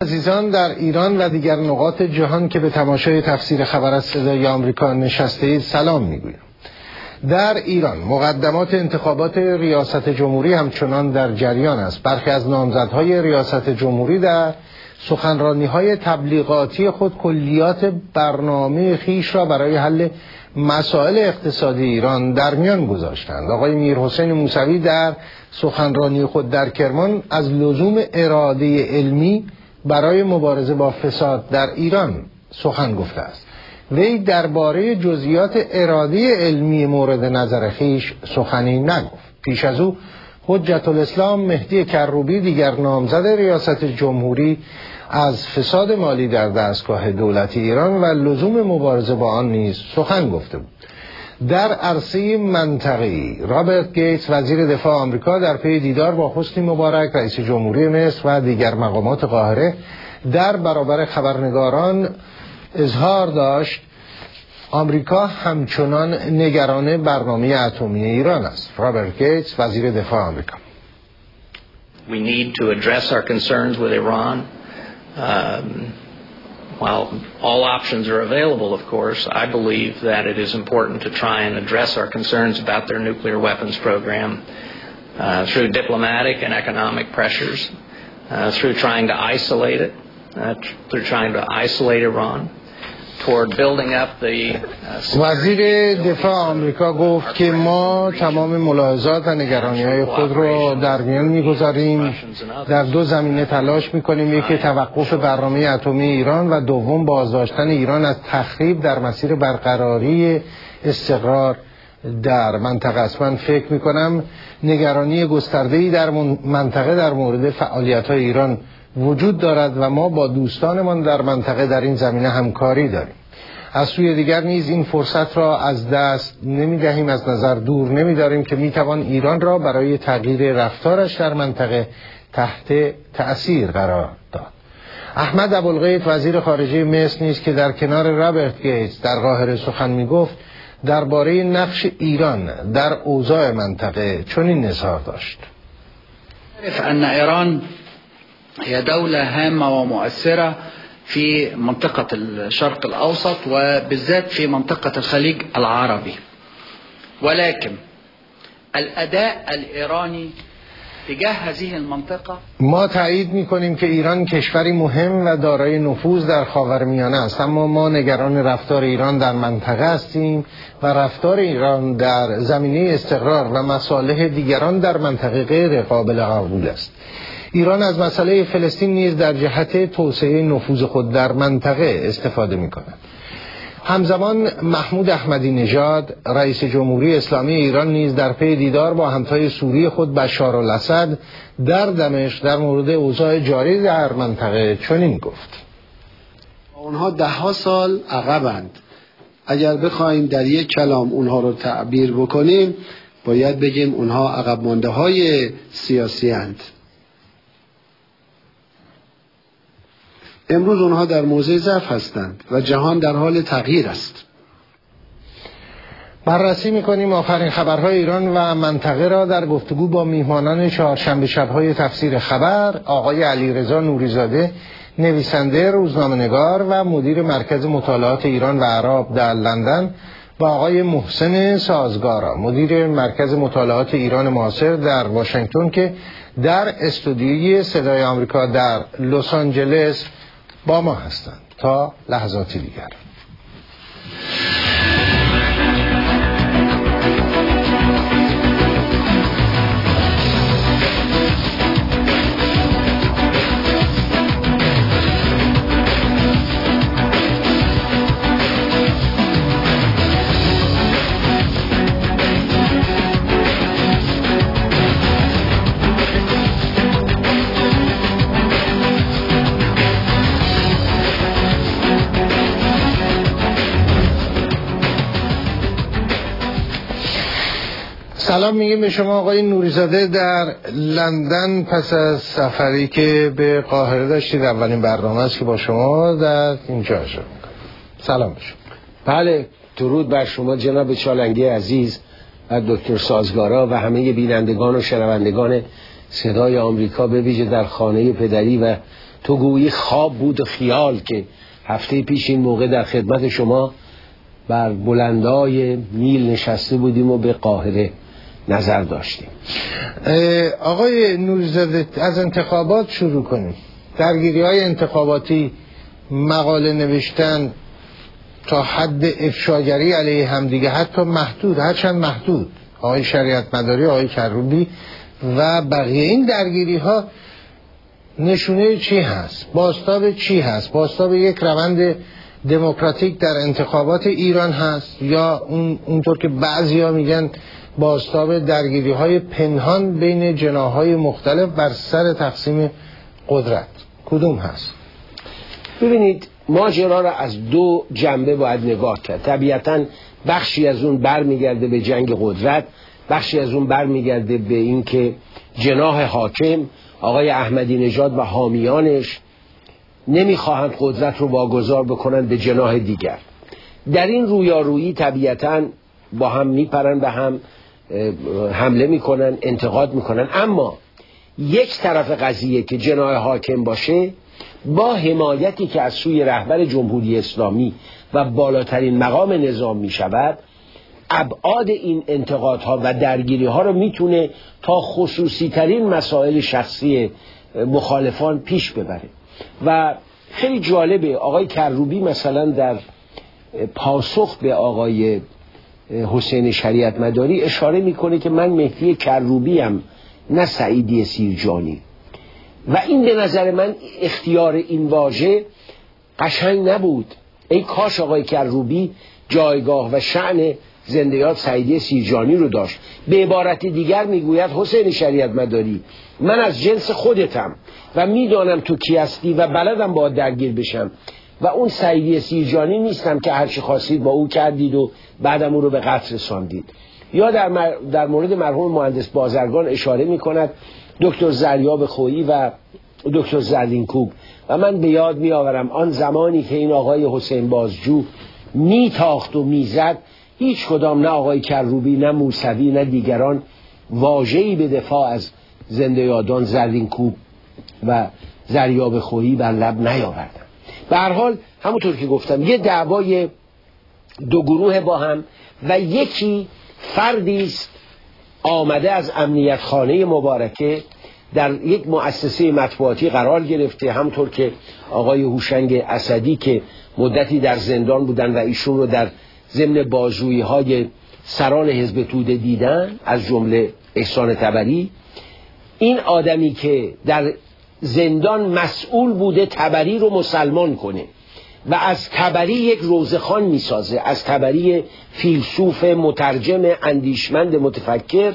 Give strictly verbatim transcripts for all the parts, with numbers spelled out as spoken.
عزیزان در ایران و دیگر نقاط جهان که به تماشای تفسیر خبر از صدای آمریکا نشسته اید سلام میگویم. در ایران مقدمات انتخابات ریاست جمهوری همچنان در جریان است. برخی از نامزدهای ریاست جمهوری در سخنرانی‌های تبلیغاتی خود کلیات برنامه خیش را برای حل مسائل اقتصادی ایران در میان گذاشتند. آقای میرحسین موسوی در سخنرانی خود در کرمان از لزوم اراده علمی برای مبارزه با فساد در ایران سخن گفته است. وی درباره جزئیات اراده علمی مورد نظر خیش سخنی نگفت. پیش از او حجت الاسلام مهدی کروبی دیگر نامزد ریاست جمهوری از فساد مالی در دستگاه دولتی ایران و لزوم مبارزه با آن نیز سخن گفته بود. در عرصه منطقه‌ای رابرت گیتس وزیر دفاع آمریکا در پی دیدار با حسنی مبارک رئیس جمهوری مصر و دیگر مقامات قاهره در برابر خبرنگاران اظهار داشت آمریکا همچنان نگران برنامه اتمی ایران است. رابرت گیتس وزیر دفاع آمریکا: We need to address our concerns with Iran. Um, while all options are available, of course, I believe that it is important to try and address our concerns about their nuclear weapons program uh, through diplomatic and economic pressures, uh, through trying to isolate it, uh, through trying to isolate Iran. وزیر دفاع آمریکا گفت که ما تمام ملاحظات و نگرانی‌های خود را در میان می‌گذاریم. در دو زمینه تلاش می‌کنیم: یکی توقف برنامه اتمی ایران و دوم بازداشتن ایران از تخریب در مسیر برقراری استقرار در منطقه است. من فکر می‌کنم نگرانی گسترده‌ای در منطقه در مورد فعالیت‌های ایران وجود دارد و ما با دوستانمان در منطقه در این زمینه همکاری داریم. از سوی دیگر نیز این فرصت را از دست نمی دهیم، از نظر دور نمی داریم که می توان ایران را برای تغییر رفتارش در منطقه تحت تأثیر قرار داد. احمد ابوالغیث وزیر خارجه مصر نیز که در کنار رابرت گیتس در قاهره سخن می گفت درباره نقش ایران در اوضاع منطقه چنین اظهار داشت: ان ایران هي دولة هامة ومؤثرة في منطقة الشرق الأوسط وبالذات في منطقة الخليج العربي، ولكن الأداء الإيراني تجاه هذه المنطقة ما تایید می‌کنیم که ایران کشوری مهم و دارای نفوذ در خاورمیانه است، اما ما نگران رفتار ایران در منطقه هستیم و رفتار ایران در زمینه استقرار و مصالح دیگران در منطقه غیر قابل قبول است. ایران از مسئله فلسطین نیز در جهت توسعه نفوذ خود در منطقه استفاده می‌کند. همزمان محمود احمدی نژاد رئیس جمهوری اسلامی ایران نیز در پی دیدار با همتای سوری خود بشار الاسد در دمشق در مورد اوضاع جاری در منطقه چنین گفت: اونها ده ها سال عقبند. اگر بخوایم در یک کلام اونها رو تعبیر بکنیم باید بگیم اونها عقب مانده های سیاسی اند. امروز اونها در موضع ضعف هستند و جهان در حال تغییر است. بررسی می‌کنیم آخرین خبرهای ایران و منطقه را در گفتگو با میهمانان چهارشنبه شب‌های تفسیر خبر، آقای علیرضا نوریزاده نویسنده، روزنامه‌نگار و مدیر مرکز مطالعات ایران و اعراب در لندن و آقای محسن سازگارا مدیر مرکز مطالعات ایران معاصر در واشنگتن که در استودیوی صدای آمریکا در لس آنجلس با ما هستند. تا لحظاتی دیگر. سلام میگیم به شما آقای نوریزاده در لندن پس از سفری که به قاهره داشتید. اولین برنامه است که با شما در اینجا شد. سلام به شما. بله، درود بر شما جناب چالنگی عزیز و دکتر سازگارا و همه بینندگان و شنوندگان صدای آمریکا، به ویژه در خانه پدری و تو گویی خواب بود و خیال که هفته پیش این موقع در خدمت شما بر بلندای نیل نشسته بودیم و به قاهره نظر داشتیم. آقای نوری‌زاده از انتخابات شروع کنیم. درگیری های انتخاباتی، مقاله نوشتن تا حد افشاگری علیه همدیگه، حتی محدود، هرچند محدود، آقای شریعت مداری، آقای کروبی و بقیه، این درگیری ها نشونه چی هست؟ بازتاب چی هست؟ بازتاب یک روند دموکراتیک در انتخابات ایران هست یا اون اونطور که بعضیا میگن بازتاب درگیری های پنهان بین جناح‌های مختلف بر سر تقسیم قدرت؟ کدوم هست؟ ببینید، ماجرا را از دو جنبه باید نگاه کرد. طبیعتاً بخشی از اون برمیگرده به جنگ قدرت، بخشی از اون برمیگرده به این که جناح حاکم آقای احمدی نژاد و حامیانش نمیخواهند قدرت رو واگذار بکنند به جناح دیگر. در این رویارویی طبیعتاً با هم میپرن، به هم حمله میکنن، انتقاد میکنن. اما یک طرف قضیه که جناح حاکم باشه، با حمایتی که از سوی رهبر جمهوری اسلامی و بالاترین مقام نظام می شود، ابعاد این انتقادها و درگیری ها رو میتونه تا خصوصی ترین مسائل شخصی مخالفان پیش ببره. و خیلی جالبه، آقای کروبی مثلا در پاسخ به آقای حسین شریعت مداری اشاره میکنه که من مهدی کروبی ام، نه سعیدی سیرجانی. و این به نظر من اختیار این واژه قشنگ نبود. ای کاش آقای کروبی جایگاه و شأن زنده یاد سعیدی سیرجانی رو داشت. به عبارت دیگر میگوید حسین شریعت مداری، من از جنس خودتم و میدانم تو کی هستی و بلدم با درگیر بشم و اون سعیدی سیرجانی نیستم که هرچی خواستید با او کردید و بعدم او رو به قتل رساندید. یا در, مر... در مورد مرحوم مهندس بازرگان اشاره میکند دکتر زریاب خویی و دکتر زرینکوب، و من به یاد میآورم آن زمانی که این آقای حسین بازجو میتاخت و میزد، هیچ کدام، نه آقای کروبی نه موسوی نه دیگران، واژه‌ای به دفاع از زنده یادان زرینکوب و زریاب خویی بر لب نیاوردن. به هر حال همونطور که گفتم، یه دعوای دو گروه با هم و یکی فردی است آمده از امنیت خانه مبارکه در یک مؤسسه مطبوعاتی قرار گرفته، همونطور که آقای هوشنگ اسدی که مدتی در زندان بودن و ایشون رو در ضمن بازجویی های سران حزب توده دیدن، از جمله احسان طبری. این آدمی که در زندان مسئول بوده طبری رو مسلمان کنه و از طبری یک روزخوان میسازه، از طبری فیلسوف مترجم اندیشمند متفکر،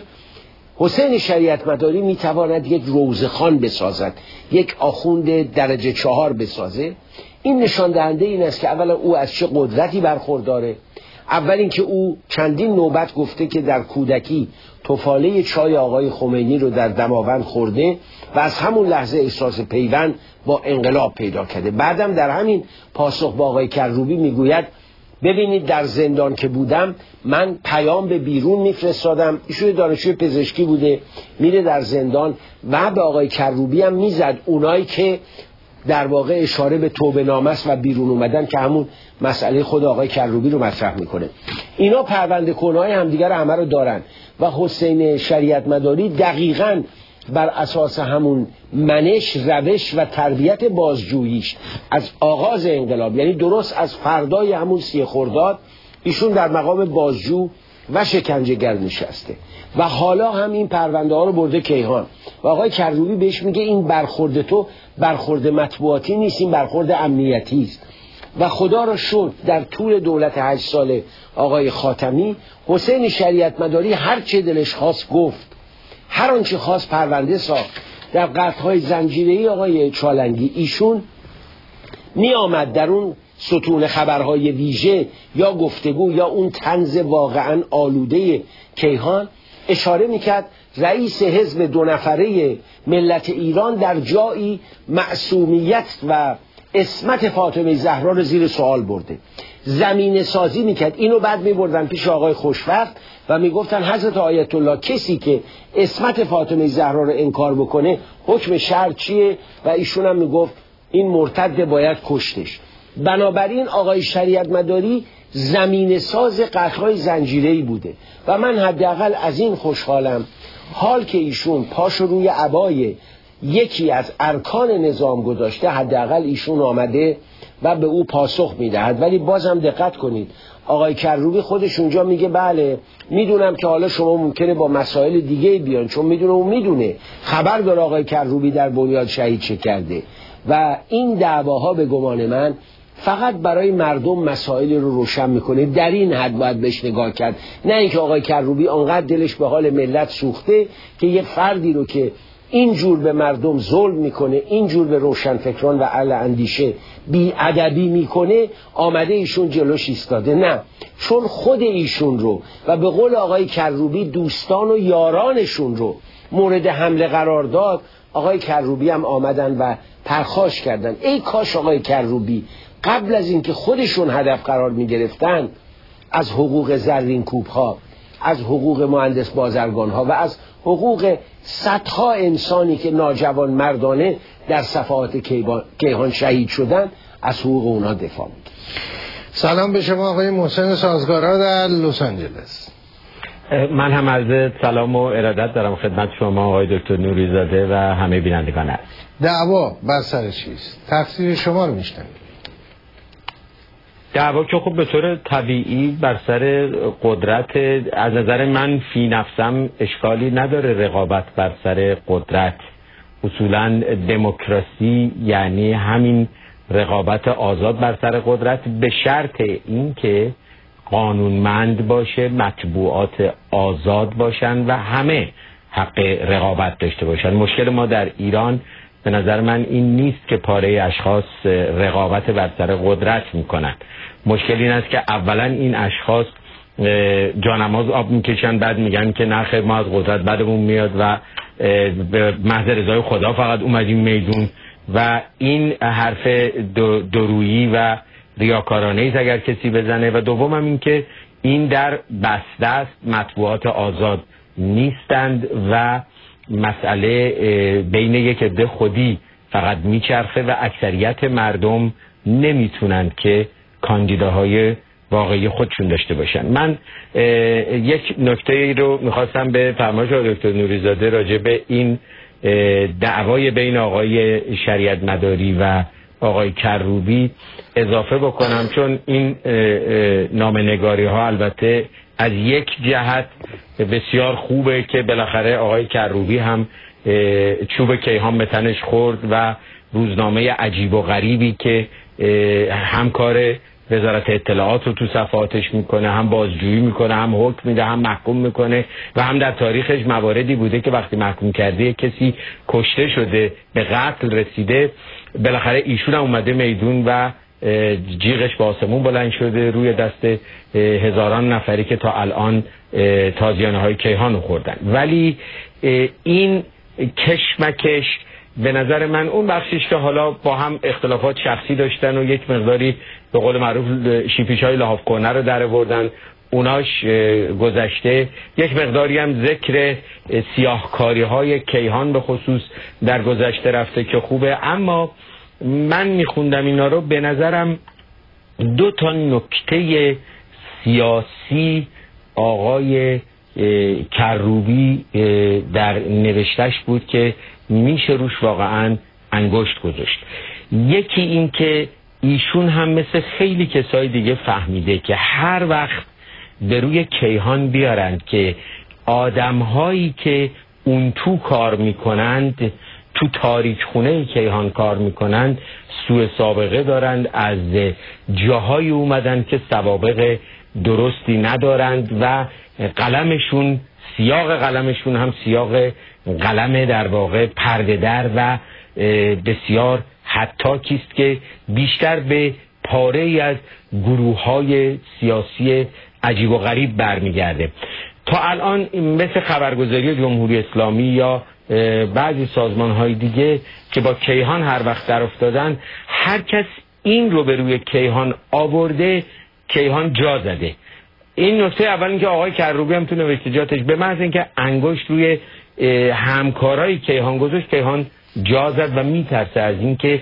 حسین شریعت مداری میتواند یک روزخوان بسازد، یک آخوند درجه چهار بسازه. این نشان دهنده این است که اولا او از چه قدرتی برخورداره. اول اینکه او چندین نوبت گفته که در کودکی تفاله چای آقای خمینی رو در دماوند خورده و از همون لحظه احساس پیوند با انقلاب پیدا کرده. بعدم در همین پاسخ با آقای کروبی میگوید ببینید در زندان که بودم من پیام به بیرون میفرستادم، ایشون دانشجوی پزشکی بوده، میره در زندان و به آقای کروبی هم میزد، اونایی که در واقع اشاره به توبه نامه است و بیرون اومدن، که همون مسئله خود آقای کروبی رو مطرح میکنه. اینا پرونده کنهای همدیگر همه رو دارن و حسین شریعت مداری دقیقاً بر اساس همون منش، روش و تربیت بازجوییش از آغاز انقلاب، یعنی درست از فردای همون سی خرداد، ایشون در مقام بازجو و شکنجهگر نشسته و حالا هم این پرونده ها رو برده کیهان و آقای کروبی بهش میگه این برخورد تو برخورد مطبوعاتی نیست، این برخورد امنیتی است. و خدا را شکر در طول دولت هشت ساله آقای خاتمی، حسین شریعت مداری هر چه دلش خواست گفت، هر آنچه خواست پرونده ساخت. در قطعهای زنجیره‌ای آقای چالنگی ایشون می آمد در اون ستون خبرهای ویژه یا گفتگو یا اون طنز واقعا آلوده کیهان اشاره میکرد رئیس حزب دو نفره ملت ایران در جایی معصومیت و عصمت فاطمه زهرا رو زیر سوال برده، زمینه سازی میکرد. اینو بعد میبردن پیش آقای خوشوقت و میگفتن حضرت آیت الله کسی که عصمت فاطمه زهرا رو انکار بکنه حکم شرع چیه؟ و ایشون هم میگفت این مرتد باید کشتش. بنابراین آقای شریعت مداری زمین ساز قتل‌های زنجیره‌ای بوده و من حداقل از این خوشحالم حال که ایشون پاشو روی عبای یکی از ارکان نظام گذاشته، حداقل ایشون آمده و به او پاسخ میدهد. ولی بازم دقت کنید آقای کروبی خودش اونجا میگه بله میدونم که حالا شما ممکنه با مسائل دیگه بیان، چون میدونه اون میدونه خبر داره آقای کروبی در بنیاد شهید چه کرده و این دعواها به گمان من فقط برای مردم مسائل رو روشن میکنه. در این حد باید بهش نگاه کرد، نه اینکه آقای کروبی آنقدر دلش به حال ملت سوخته که یک فردی رو که اینجور به مردم ظلم میکنه، اینجور به روشنفکران و اهل اندیشه بی ادبی میکنه، آمده ایشون جلوش ایستاده. نه، چون خود ایشون رو و به قول آقای کروبی دوستان و یارانشون رو مورد حمله قرار داد، آقای کروبی هم آمدن و پرخاش کردن. ای کاش آقای کروبی قبل از اینکه خودشون هدف قرار میگرفتن از حقوق زرین کوب ها، از حقوق مهندس بازرگان ها و از حقوق صدها انسانی که ناجوان مردانه در صفحات کیهان شهید شدن، از حقوق اونا دفاع بود. سلام به شما آقای محسن سازگارا در لس آنجلس. من هم عرض سلام و ارادت دارم خدمت شما آقای دکتر نوری‌زاده و همه بینندگان عزیز. دعوا بر سر چیست؟ تفسیر شما رو میشنویم. دعوا که خب به طور طبیعی بر سر قدرت، از نظر من فی نفسم اشکالی نداره رقابت بر سر قدرت. اصولا دموکراسی یعنی همین رقابت آزاد بر سر قدرت، به شرط این که قانونمند باشه، مطبوعات آزاد باشن و همه حق رقابت داشته باشن. مشکل ما در ایران به نظر من این نیست که پاره اشخاص رقابت بر سر قدرت میکنن. مشکل این است که اولا این اشخاص جانماز آب میکشن، بعد میگن که نه خیر ما از قدرت بدمون میاد و به محض رضای خدا فقط اومدیم میدون و این حرف درویی و ریاکارانه است اگر کسی بزنه. و دوم هم این که این در بسته است، مطبوعات آزاد نیستند و مسئله بین یک عده خودی فقط میچرخه و اکثریت مردم نمیتونند که کاندیداهای واقعی خودشون داشته باشن. من یک نکته رو میخواستم به فرمایش دکتر نوری‌زاده راجع به این دعوای بین آقای شریعت مداری و آقای کروبی اضافه بکنم، چون این نامه‌نگاری ها البته از یک جهت بسیار خوبه که بالاخره آقای کروبی هم چوب کیهان به تنش خورد و روزنامه عجیب و غریبی که همکار وزارت اطلاعات رو تو صفحاتش میکنه، هم بازجویی میکنه، هم حکم میده، هم محکوم میکنه و هم در تاریخش مواردی بوده که وقتی محکوم کرده کسی کشته شده، به قتل رسیده، بالاخره ایشون هم اومده میدون و جیغش به آسمون بلند شده روی دست هزاران نفری که تا الان تازیانه های کیهان رو خوردن. ولی این کشمکش به نظر من اون بخشش که حالا با هم اختلافات شخصی داشتن و یک مقداری به قول معروف شیپیش های لحاف کنه رو در آوردن، اوناش گذشته. یک مقداری هم ذکر سیاهکاری های کیهان به خصوص در گذشته رفته که خوبه. اما من میخوندم اینا رو، به نظرم دو تا نکته سیاسی آقای کروبی در نوشتش بود که میشه روش واقعا انگشت گذاشت. یکی این که ایشون هم مثل خیلی کسای دیگه فهمیده که هر وقت به روی کیهان بیارند که آدمهایی که اون تو کار میکنند، تو تاریک خونه کیهان کار میکنند، سوء سابقه دارند، از جاهای اومدن که سوابق درستی ندارند و قلمشون، سیاق قلمشون هم سیاق قلم در واقع پرده در و بسیار حتی کیست که بیشتر به پاره ای از گروه های سیاسی عجیب و غریب برمیگرده. تا الان مثل خبرگزاری جمهوری اسلامی یا بعضی سازمان های دیگه که با کیهان هر وقت در افتادن، هر کس این رو به روی کیهان آورده، کیهان جا زده. این نکته اول اینکه آقای کروبی هم تو نوشتجاتش به محض اینکه انگشت روی همکارای کیهان گذاشت، کیهان جا زد و میترسه از اینکه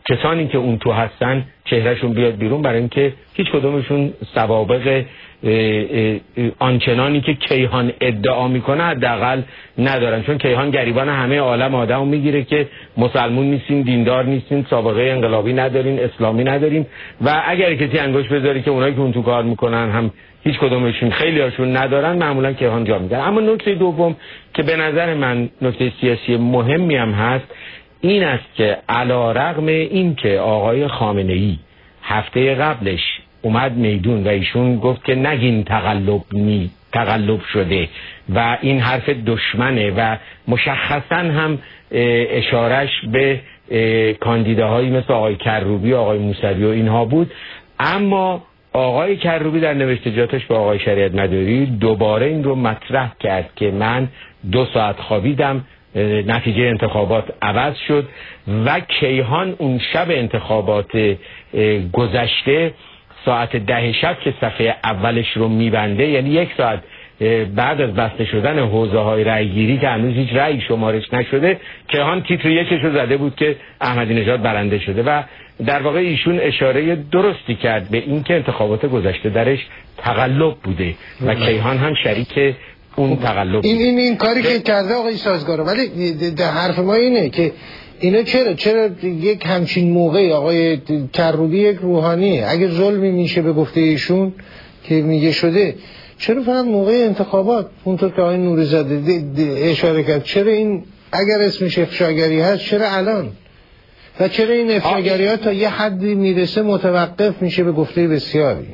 کسانی که اون تو هستن چهرهشون بیاد بیرون، برای اینکه هیچ کدومشون سوابق آنچنانی که کیهان ادعا میکنه حداقل ندارن، چون کیهان گریبان همه عالم آدمو میگیره که مسلمون نیستین، دیندار نیستین، سابقه انقلابی ندارین، اسلامی ندارین، و اگر کسی انگوش بذاری که اونایی که اون تو کار میکنن هم هیچ کدومشون خیلی هاشون ندارن، معمولا کیهان جا میگیره. اما نکته دوم که به نظر من نکته سیاسی مهمی هم هست این است که علیرغم این که آقای خامنه‌ای هفته قبلش اومد میدون و ایشون گفت که نگین تقلب نی تقلب شده و این حرف دشمنه و مشخصا هم اشارش به کاندیداهایی مثل آقای کروبی و آقای موسوی و اینها بود، اما آقای کروبی در نوشتجاتش به آقای شریعت مداری دوباره این رو مطرح کرد که من دو ساعت خوابیدم، نتیجه انتخابات عوض شد و کیهان اون شب انتخابات گذشته ساعت ده شب که صفحه اولش رو میبنده، یعنی یک ساعت بعد از بسته شدن حوزه های رأی گیری که هنوز هیچ رأی شمارش نشده، کیهان تیتر یکش رو زده بود که احمدی نژاد برنده شده و در واقع ایشون اشاره درستی کرد به این که انتخابات گذشته درش تقلب بوده و کیهان هم شریک اون تقلب این این این کاری که کرده آقای سازگار، ولی در حرف ما اینه که اینا چرا چرا یک همچین موقعی آقای کروبی یک روحانیه، اگه ظلمی میشه به گفته ایشون که میگه شده، چرا فقط موقع انتخابات اونطور که آقای نوری‌زاده اشاره کرد، چرا این اگر اسمش افشاگری هست چرا الان، و چرا این افشاگری ها تا یه حدی میرسه متوقف میشه به گفته بسیاری؟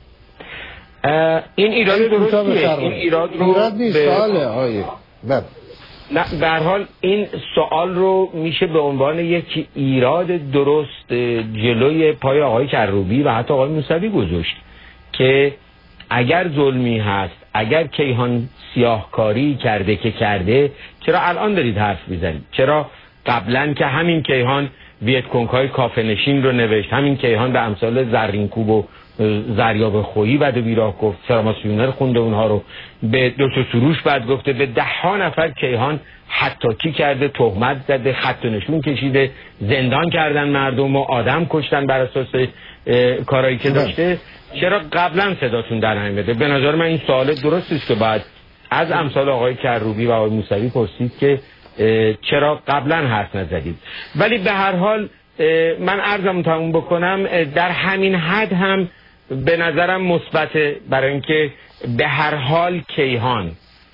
این ایراد درستیه، این ایراد رو ایراد نیست، سواله آیه بله. نه به هر حال این سوال رو میشه به عنوان یک ایراد درست جلوی پای آقای کروبی و حتی آقای موسوی گذاشت که اگر ظلمی هست، اگر کیهان سیاهکاری کرده که کرده، چرا الان دارید حرف میزنید؟ چرا قبلا که همین کیهان ویتکونگ‌های کافه نشین رو نوشت، همین کیهان به امثال زرینکوب و زریاب خویی بعد بیراه گفت، فراماسیونر خونده اونها رو، به دکتر سروش بعد گفته، به ده ها نفر کیهان حتی کرده، تهمت زده، خط و نشون کشیده، زندان کردن مردم و آدم کشتن بر اساس کارایی که داشته، چرا قبلا صداتون در نمیاد؟ به نظر من این سوال درستی است که بعد از امثال آقای کروبی و آقای موسوی پرسید که چرا قبلا حرف نزدید. ولی به هر حال من عرضم تموم بکنم، در همین حد هم به نظرم مثبته، برای اینکه به هر حال کیهان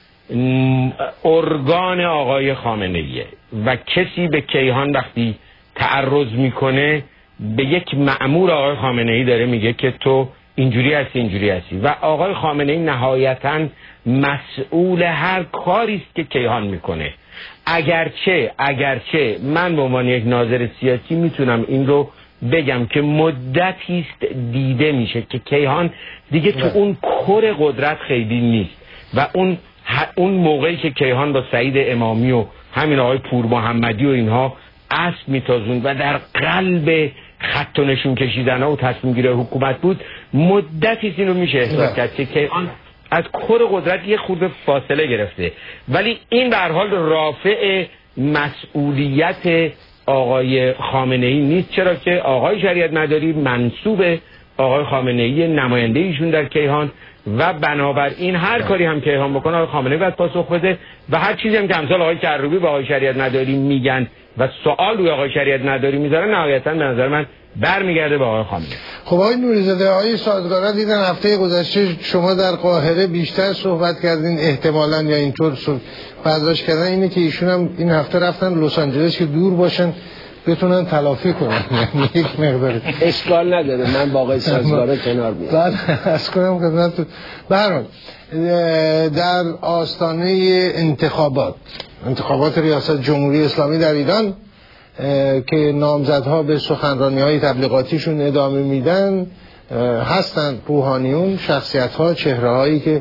ارگان آقای خامنه‌ایه و کسی به کیهان وقتی تعرض میکنه به یک مأمور آقای خامنه‌ای داره میگه که تو اینجوری هستی اینجوری هستی و آقای خامنه‌ای نهایتاً مسئول هر کاری است که کیهان میکنه. اگرچه اگرچه من به عنوان یک ناظر سیاسی میتونم این رو بگم که مدتی است دیده میشه که کیهان دیگه تو اون کور قدرت خیلی نیست و اون اون موقعی که کیهان با سعید امامی و همین آقای پور محمدی و اینها اسب میتازون و در قلب خط و نشون کشیدن و تصمیم گیری حکومت بود، مدتی است این رو میشه احساس کرد که کیهان از کور قدرت یه خورده فاصله گرفته. ولی این به هر حال رافع مسئولیت آقای خامنه‌ای نیست، چرا که آقای شریعت مداری منسوب آقای خامنه‌ای، نماینده ایشون در کیهان و بنابراین هر کاری هم کیهان بکنه آقای خامنه‌ای باید پاسخ بده و هر چیزی هم که امثال آقای کروبی با آقای شریعت مداری میگن و سوال روی آقای شریعت مداری میذارن، نهایتاً به نظر من برمیگرده به آقای خامنه‌ای. خب آقای نوری‌زاده، آقای سازگارا دیدن هفته گذشته شما در قاهره بیشتر صحبت کردین، احتمالاً یا اینطور برداشت کردن اینه که ایشون هم این هفته رفتن لس آنجلس که دور باشن بتونن تلافی کنن، یعنی یک مقدار اشکال نداره، من با آقای سازگارا کنار میام. بعد از کنم خدمتتون به هر حال در آستانه انتخابات انتخابات ریاست جمهوری اسلامی در ایران که نامزدها به سخنرانی‌های تبلیغاتیشون ادامه میدن، هستن روحانیون، شخصیت‌ها، چهره‌هایی که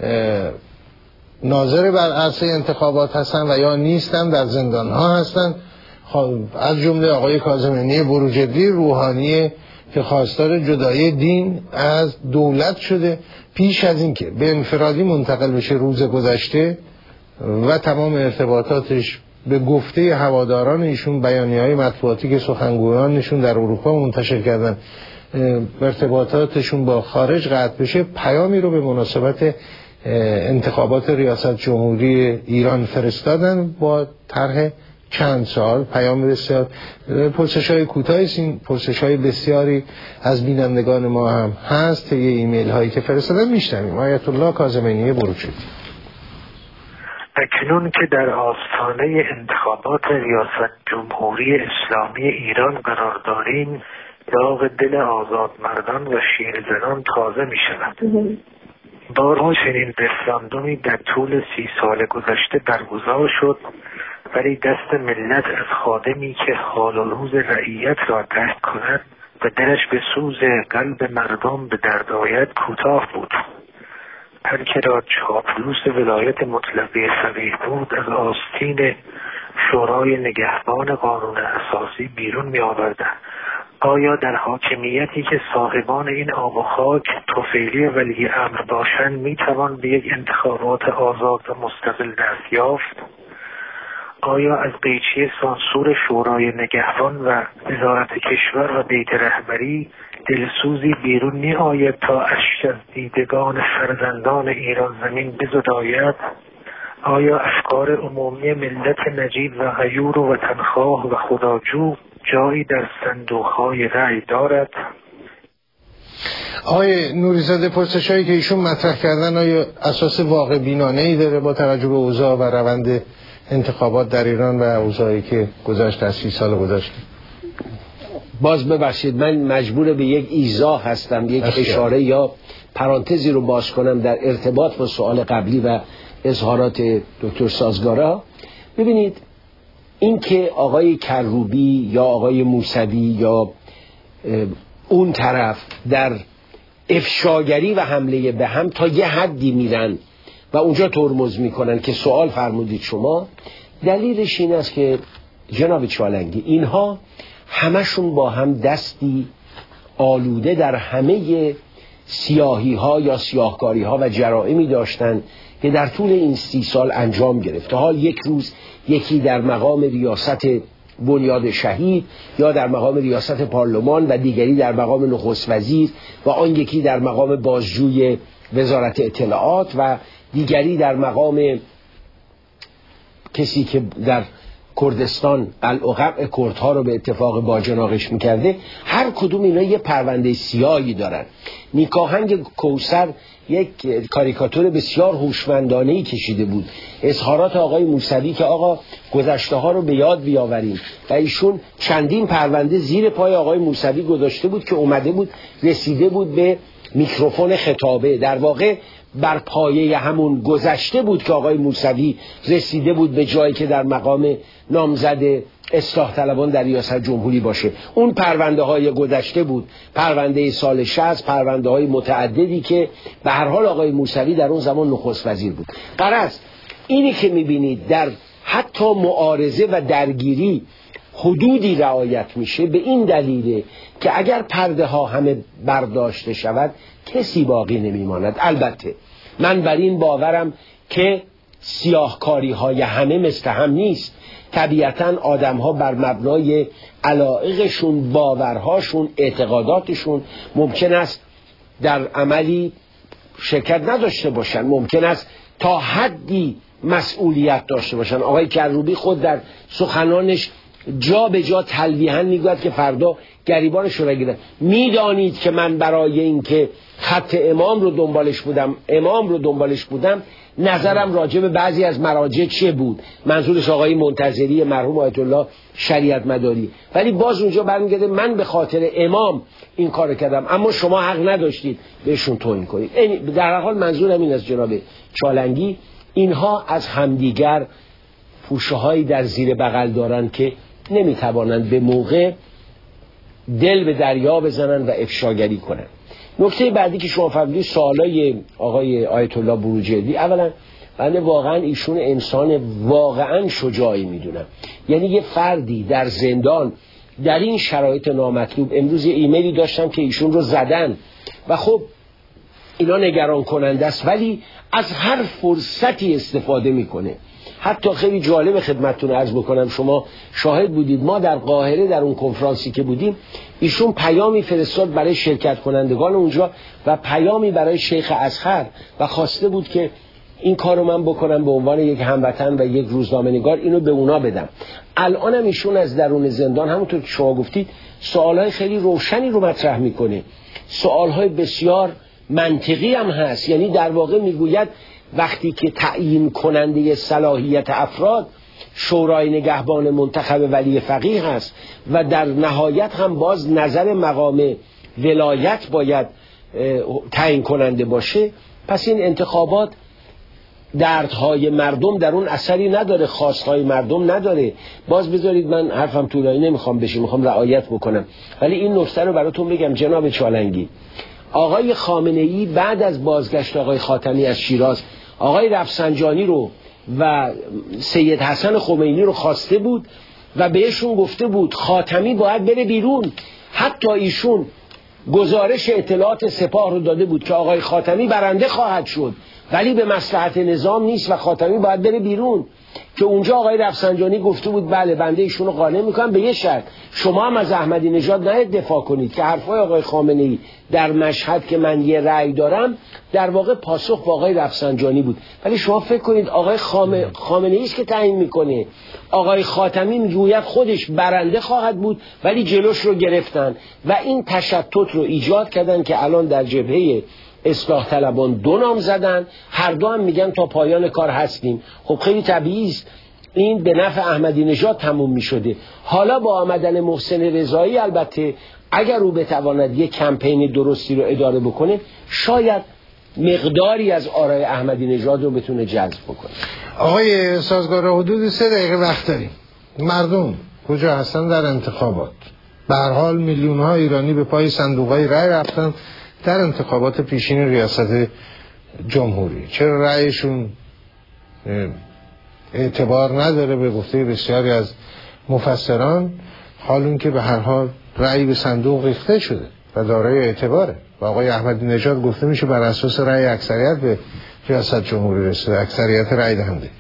ناظر بر عرصه انتخابات هستن و یا نیستن، در زندان‌ها هستن، از جمله آقای کاظم‌عینی بروجردی، روحانی که خواستار جدایی دین از دولت شده پیش از اینکه به انفرادی منتقل بشه روز گذشته و تمام ارتباطاتش به گفته هواداران ایشون بیانیه‌های مطبوعاتی که سخنگویانشون در اروپا منتشر کردن ارتباطاتشون با خارج قطع بشه، پیامی رو به مناسبت انتخابات ریاست جمهوری ایران فرستادن با طرح چند سال. پیام بسیار پرسش‌های کوتاهی است، این پرسش‌های بسیاری از بینندگان ما هم هست، یه ایمیل هایی که فرستادن میشنویم. آیت الله کاظمینی بروجردی: اکنون که در آستانه انتخابات ریاست جمهوری اسلامی ایران قرار داریم، داغ دل آزاد مردان و شیر زنان تازه می شود. بارها چنین رفراندومی در طول سی سال گذشته برگزار شد، ولی دست ملت از خادمی که حال و روز رعیت را درک کند و دلش به سوز قلب مردم به درد آید کوتاه بود. هر که را چاپلوس ولایت مطلقه فقیه بود از آستین شورای نگهبان قانون اساسی بیرون می آوردند. آیا در حاکمیتی که صاحبان این آب و خاک طفیلی ولی امر باشند می توان به یک انتخابات آزاد و مستقل دست یافت؟ آیا از قیچی سانسور شورای نگهبان و وزارت کشور و بیت رهبری دلسوزی بیرون می آید تا اشک از دیدگان فرزندان ایران زمین بزداید؟ آیا افکار عمومی ملت نجیب و غیور و وطنخواه و خداجو جایی در صندوق‌های رأی دارد؟ آقای نوریزاده، پرسش‌هایی که ایشون مطرح کردن آیا اساس واقع بینانه‌ای داره با توجه به اوضاع و روند انتخابات در ایران و اوضاعی که گذشت از سی سال گذشته؟ باز ببخشید من مجبور به یک ایضاح هستم، یک اشاره یا پرانتزی رو باز کنم در ارتباط با سوال قبلی و اظهارات دکتر سازگارا. ببینید این که آقای کروبی یا آقای موسوی یا اون طرف در افشاگری و حمله به هم تا یه حدی میرن و اونجا ترمز میکنن که سوال فرمودید شما، دلیلش این است که جناب چالنگی اینها همشون با هم دستی آلوده در همه سیاهی ها یا سیاهکاری ها و جرائمی داشتن که در طول این سی سال انجام گرفت. حال یک روز یکی در مقام ریاست بنیاد شهید یا در مقام ریاست پارلمان و دیگری در مقام نخست وزیر و آن یکی در مقام بازجوی وزارت اطلاعات و دیگری در مقام کسی که در کردستان العقب کردها رو به اتفاق باجناقش میکرده. هر کدوم اینا یه پرونده سیاهی دارن. نیکاهنگ کوثر یک کاریکاتور بسیار هوشمندانه‌ای کشیده بود، اظهارات آقای موسوی که آقا گذشته ها رو به یاد بیاوریم و ایشون چندین پرونده زیر پای آقای موسوی گذاشته بود که اومده بود رسیده بود به میکروفون خطابه. در واقع بر پایه همون گذشته بود که آقای موسوی رسیده بود به جایی که در مقام نامزد اصلاح طلبان در ریاست جمهوری باشه. اون پرونده های گذشته بود، پرونده سال شصت، پرونده های متعددی که به هر حال آقای موسوی در اون زمان نخست وزیر بود. غرض اینی که میبینید در حتی معارضه و درگیری حدودی رعایت میشه به این دلیله که اگر پرده ها همه برداشته شود کسی باقی نمیماند. البته من بر این باورم که سیاهکاری های همه مثل هم نیست. طبیعتاً آدم ها بر مبنای علایقشون، باورهاشون، اعتقاداتشون ممکن است در عملی شرکت نداشته باشن، ممکن است تا حدی مسئولیت داشته باشن. آقای کروبی خود در سخنانش جا به جا تلویحاً میگوید که فردا گریبانش رو بگیرن. میدانید که من برای اینکه خط امام رو دنبالش بودم امام رو دنبالش بودم نظرم راجع به بعضی از مراجع چه بود. منظورش آقای منتظری مرحوم آیت الله شریعت مداری. ولی باز اونجا برمیگرده من به خاطر امام این کارو کردم، اما شما حق نداشتید بهشون توهین کنید. در هر حال منظورم این از جناب چالنگی، اینها از همدیگر پوشه‌هایی در زیر بغل دارن که نمیتوانند به موقع دل به دریا بزنن و افشاگری کنن. نکته بعدی که شما فرمودید سوالای آقای آیت الله بروجردی، اولا بنده واقعا ایشون انسان واقعا شجاعی میدونم. یعنی یه فردی در زندان در این شرایط نامطلوب، امروز یه ایمیلی داشتم که ایشون رو زدن و خب اینا نگران کننده است، ولی از هر فرصتی استفاده میکنه. حتی خیلی جالب خدمتتون عرض بکنم، شما شاهد بودید، ما در قاهره در اون کنفرانسی که بودیم ایشون پیامی فرستاد برای شرکت کنندگان اونجا و پیامی برای شیخ اصغر و خواسته بود که این کارو من بکنم به عنوان یک هموطن و یک روزنامه‌نگار، اینو به اونا بدم. الانم ایشون از درون زندان همونطور که شما گفتید سوالای خیلی روشنی رو مطرح میکنه، سوالهای بسیار منطقی هم هست. یعنی در واقع میگوید وقتی که تعیین کننده صلاحیت افراد شورای نگهبان منتخب ولی فقیه هست و در نهایت هم باز نظر مقام ولایت باید تعیین کننده باشه، پس این انتخابات دردهای مردم در اون اثری نداره، خواستهای مردم نداره. باز بذارید من حرفم طولانی نمیخوام بشه، میخوام رعایت بکنم، ولی این نکته رو براتون بگم. جناب چالنگی، آقای خامنه‌ای بعد از بازگشت آقای خاتمی از شیراز آقای رفسنجانی رو و سید حسن خمینی رو خواسته بود و بهشون گفته بود خاتمی باید بره بیرون. حتی ایشون گزارش اطلاعات سپاه رو داده بود که آقای خاتمی برنده خواهد شد ولی به مصلحت نظام نیست و خاتمی باید بره بیرون، که اونجا آقای رفسنجانی گفته بود بله بنده ایشون رو قانع میکنم به یه شرط، شما هم از احمدی نژاد نهید دفاع کنید، که حرفای آقای خامنه‌ای در مشهد که من یه رأی دارم در واقع پاسخ با آقای رفسنجانی بود. ولی شما فکر کنید آقای خامنه‌ای است که تعیین میکنه، آقای خاتمی میگوید خودش برنده خواهد بود ولی جلوش رو گرفتن و این تشتت رو ایجاد کردن که الان در جبهه اصلاح طلبان دو نام زدن، هر دو هم میگن تا پایان کار هستیم. خب خیلی طبیعی است این به نفع احمدی نژاد تموم میشده. حالا با آمدن محسن رضایی البته اگر او بتواند یک کمپین درستی رو اداره بکنه شاید مقداری از آرای احمدی نژاد رو بتونه جذب بکنه. آقای سازگار، حدود سه دقیقه وقت داریم. مردم کجا هستن در انتخابات؟ به هر حال میلیون ها ایرانی به پای صندوق‌های رای رفتن در انتخابات پیشین ریاست جمهوری. چرا رأیشون اعتبار نداره به گفته بسیاری از مفسران، حالون که به هر حال رأی به صندوق ریخته شده و دارای اعتباره و آقای احمدی نژاد گفته میشه بر اساس رأی اکثریت به ریاست جمهوری رسیده، اکثریت رأی دهنده.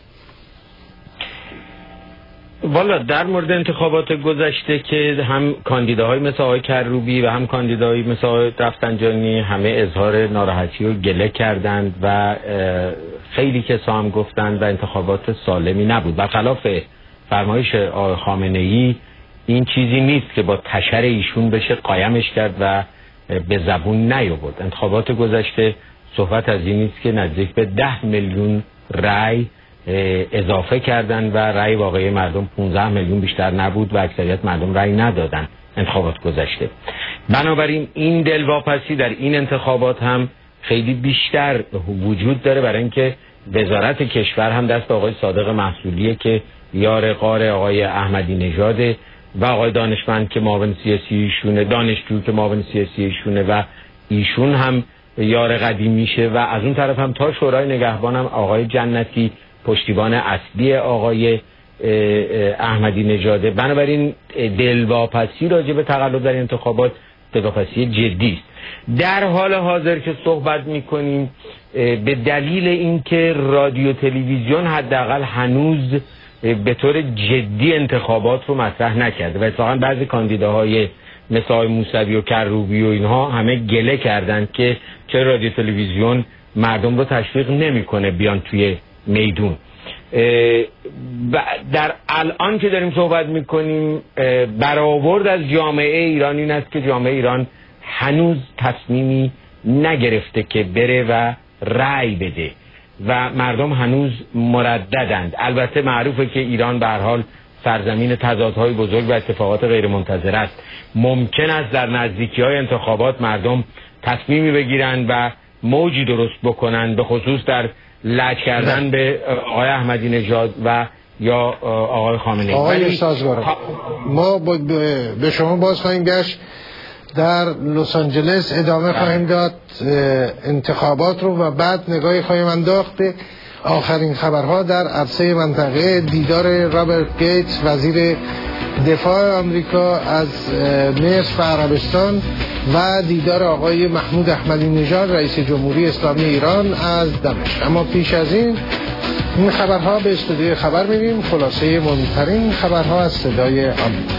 والا در مورد انتخابات گذشته که هم کاندیداهای مثل آقای کروبی و هم کاندیداهای مثل آقای رفسنجانی همه اظهار ناراحتی و گله کردند و خیلی کسا هم گفتند و انتخابات سالمی نبود. برخلاف فرمایش آقای خامنه‌ای این چیزی نیست که با تشر ایشون بشه قایمش کرد و به زبون نیاورد. انتخابات گذشته صحبت از این نیست که نزدیک به ده میلیون رأی اضافه کردن و رأی واقعی مردم پانزده میلیون بیشتر نبود و اکثریت مردم رأی ندادن انتخابات گذشته. بنابراین این دلواپسی در این انتخابات هم خیلی بیشتر وجود داره، برای اینکه وزارت کشور هم دست آقای صادق محصولیه که یار غار آقای احمدی نژاده و آقای دانشمند که معاون سیاسی ایشونه، دانشجو که معاون سیاسی ایشونه و ایشون هم یار قدیم میشه و از اون طرف هم تا شورای نگهبان هم آقای جنتی پشتیبان اصلی آقای احمدی نژاده. بنابراین دلواپسی راجع به تقلب در انتخابات دلواپسی جدی است. در حال حاضر که صحبت میکنیم به دلیل اینکه رادیو تلویزیون حداقل هنوز به طور جدی انتخابات رو مطرح نکرده و اتفاقا بعضی کاندیداهای مثل آقای موسوی و کروبی و اینها همه گله کردند که چرا رادیو تلویزیون مردم رو تشویق نمیکنه بیان توی میدون. در الان که داریم صحبت میکنیم برآورد از جامعه ایران این است که جامعه ایران هنوز تصمیمی نگرفته که بره و رأی بده و مردم هنوز مرددند. البته معروفه که ایران به هر حال سرزمین تضادهای بزرگ و اتفاقات غیر منتظره است. ممکن است در نزدیکی های انتخابات مردم تصمیمی بگیرند و موجی درست بکنند، به خصوص در لج کردن به آقای احمدی نژاد و یا آقای خامنه‌ای. آقای سازگار، ما به شما باز خواهیم گشت، در لس آنجلس ادامه خواهیم داد انتخابات رو و بعد نگاهی خواهیم انداخت به آخرین خبرها در عرصه منطقه، دیدار رابرت گیتس وزیر دفاع آمریکا از مصر و عربستان و دیدار آقای محمود احمدی نژاد رئیس جمهوری اسلامی ایران از دمشق. اما پیش از این این خبرها به استودیوی خبر می‌ریم. خلاصه مهمترین خبرها از صدای آمریکا.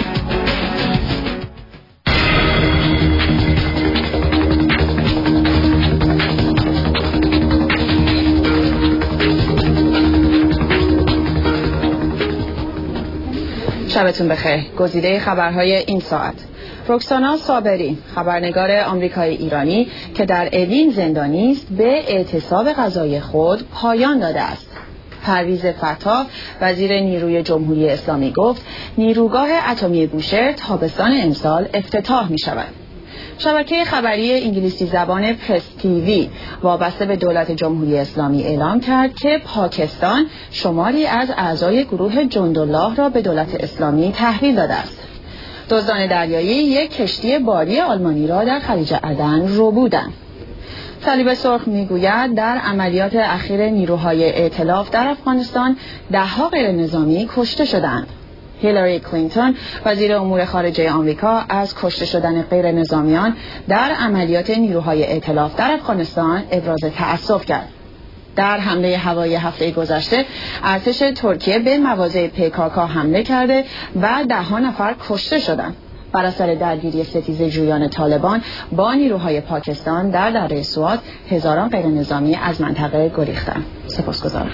شبتون بخیر. گزیده خبرهای این ساعت: رکسانا صابری، خبرنگار آمریکایی ایرانی که در اوین زندانی است، به اعتصاب غذای خود پایان داده است. پرویز فتا، وزیر نیروی جمهوری اسلامی، گفت نیروگاه اتمی بوشهر تابستان امسال افتتاح می شود. شبکه خبری انگلیسی زبان پرس تیوی وابسته به دولت جمهوری اسلامی اعلام کرد که پاکستان شماری از اعضای گروه جندالله را به دولت اسلامی تحویل داده است. دزدان دریایی یک کشتی باری آلمانی را در خلیج عدن ربودند. صلیب سرخ میگوید در عملیات اخیر نیروهای ائتلاف در افغانستان ده‌ها غیر نظامی کشته شدند. هیلاری کلینتون، وزیر امور خارجه آمریکا، از کشته شدن غیر نظامیان در عملیات نیروهای ائتلاف در افغانستان ابراز تأسف کرد. در حمله هوایی هفته گذشته ارتش ترکیه به مواضع پیکاکا حمله کرده و ده نفر کشته شدند. بر اثر درگیری ستیزه جویان طالبان با نیروهای پاکستان در دره سوات، هزاران غیر نظامی از منطقه گریختند. سپاسگزارم.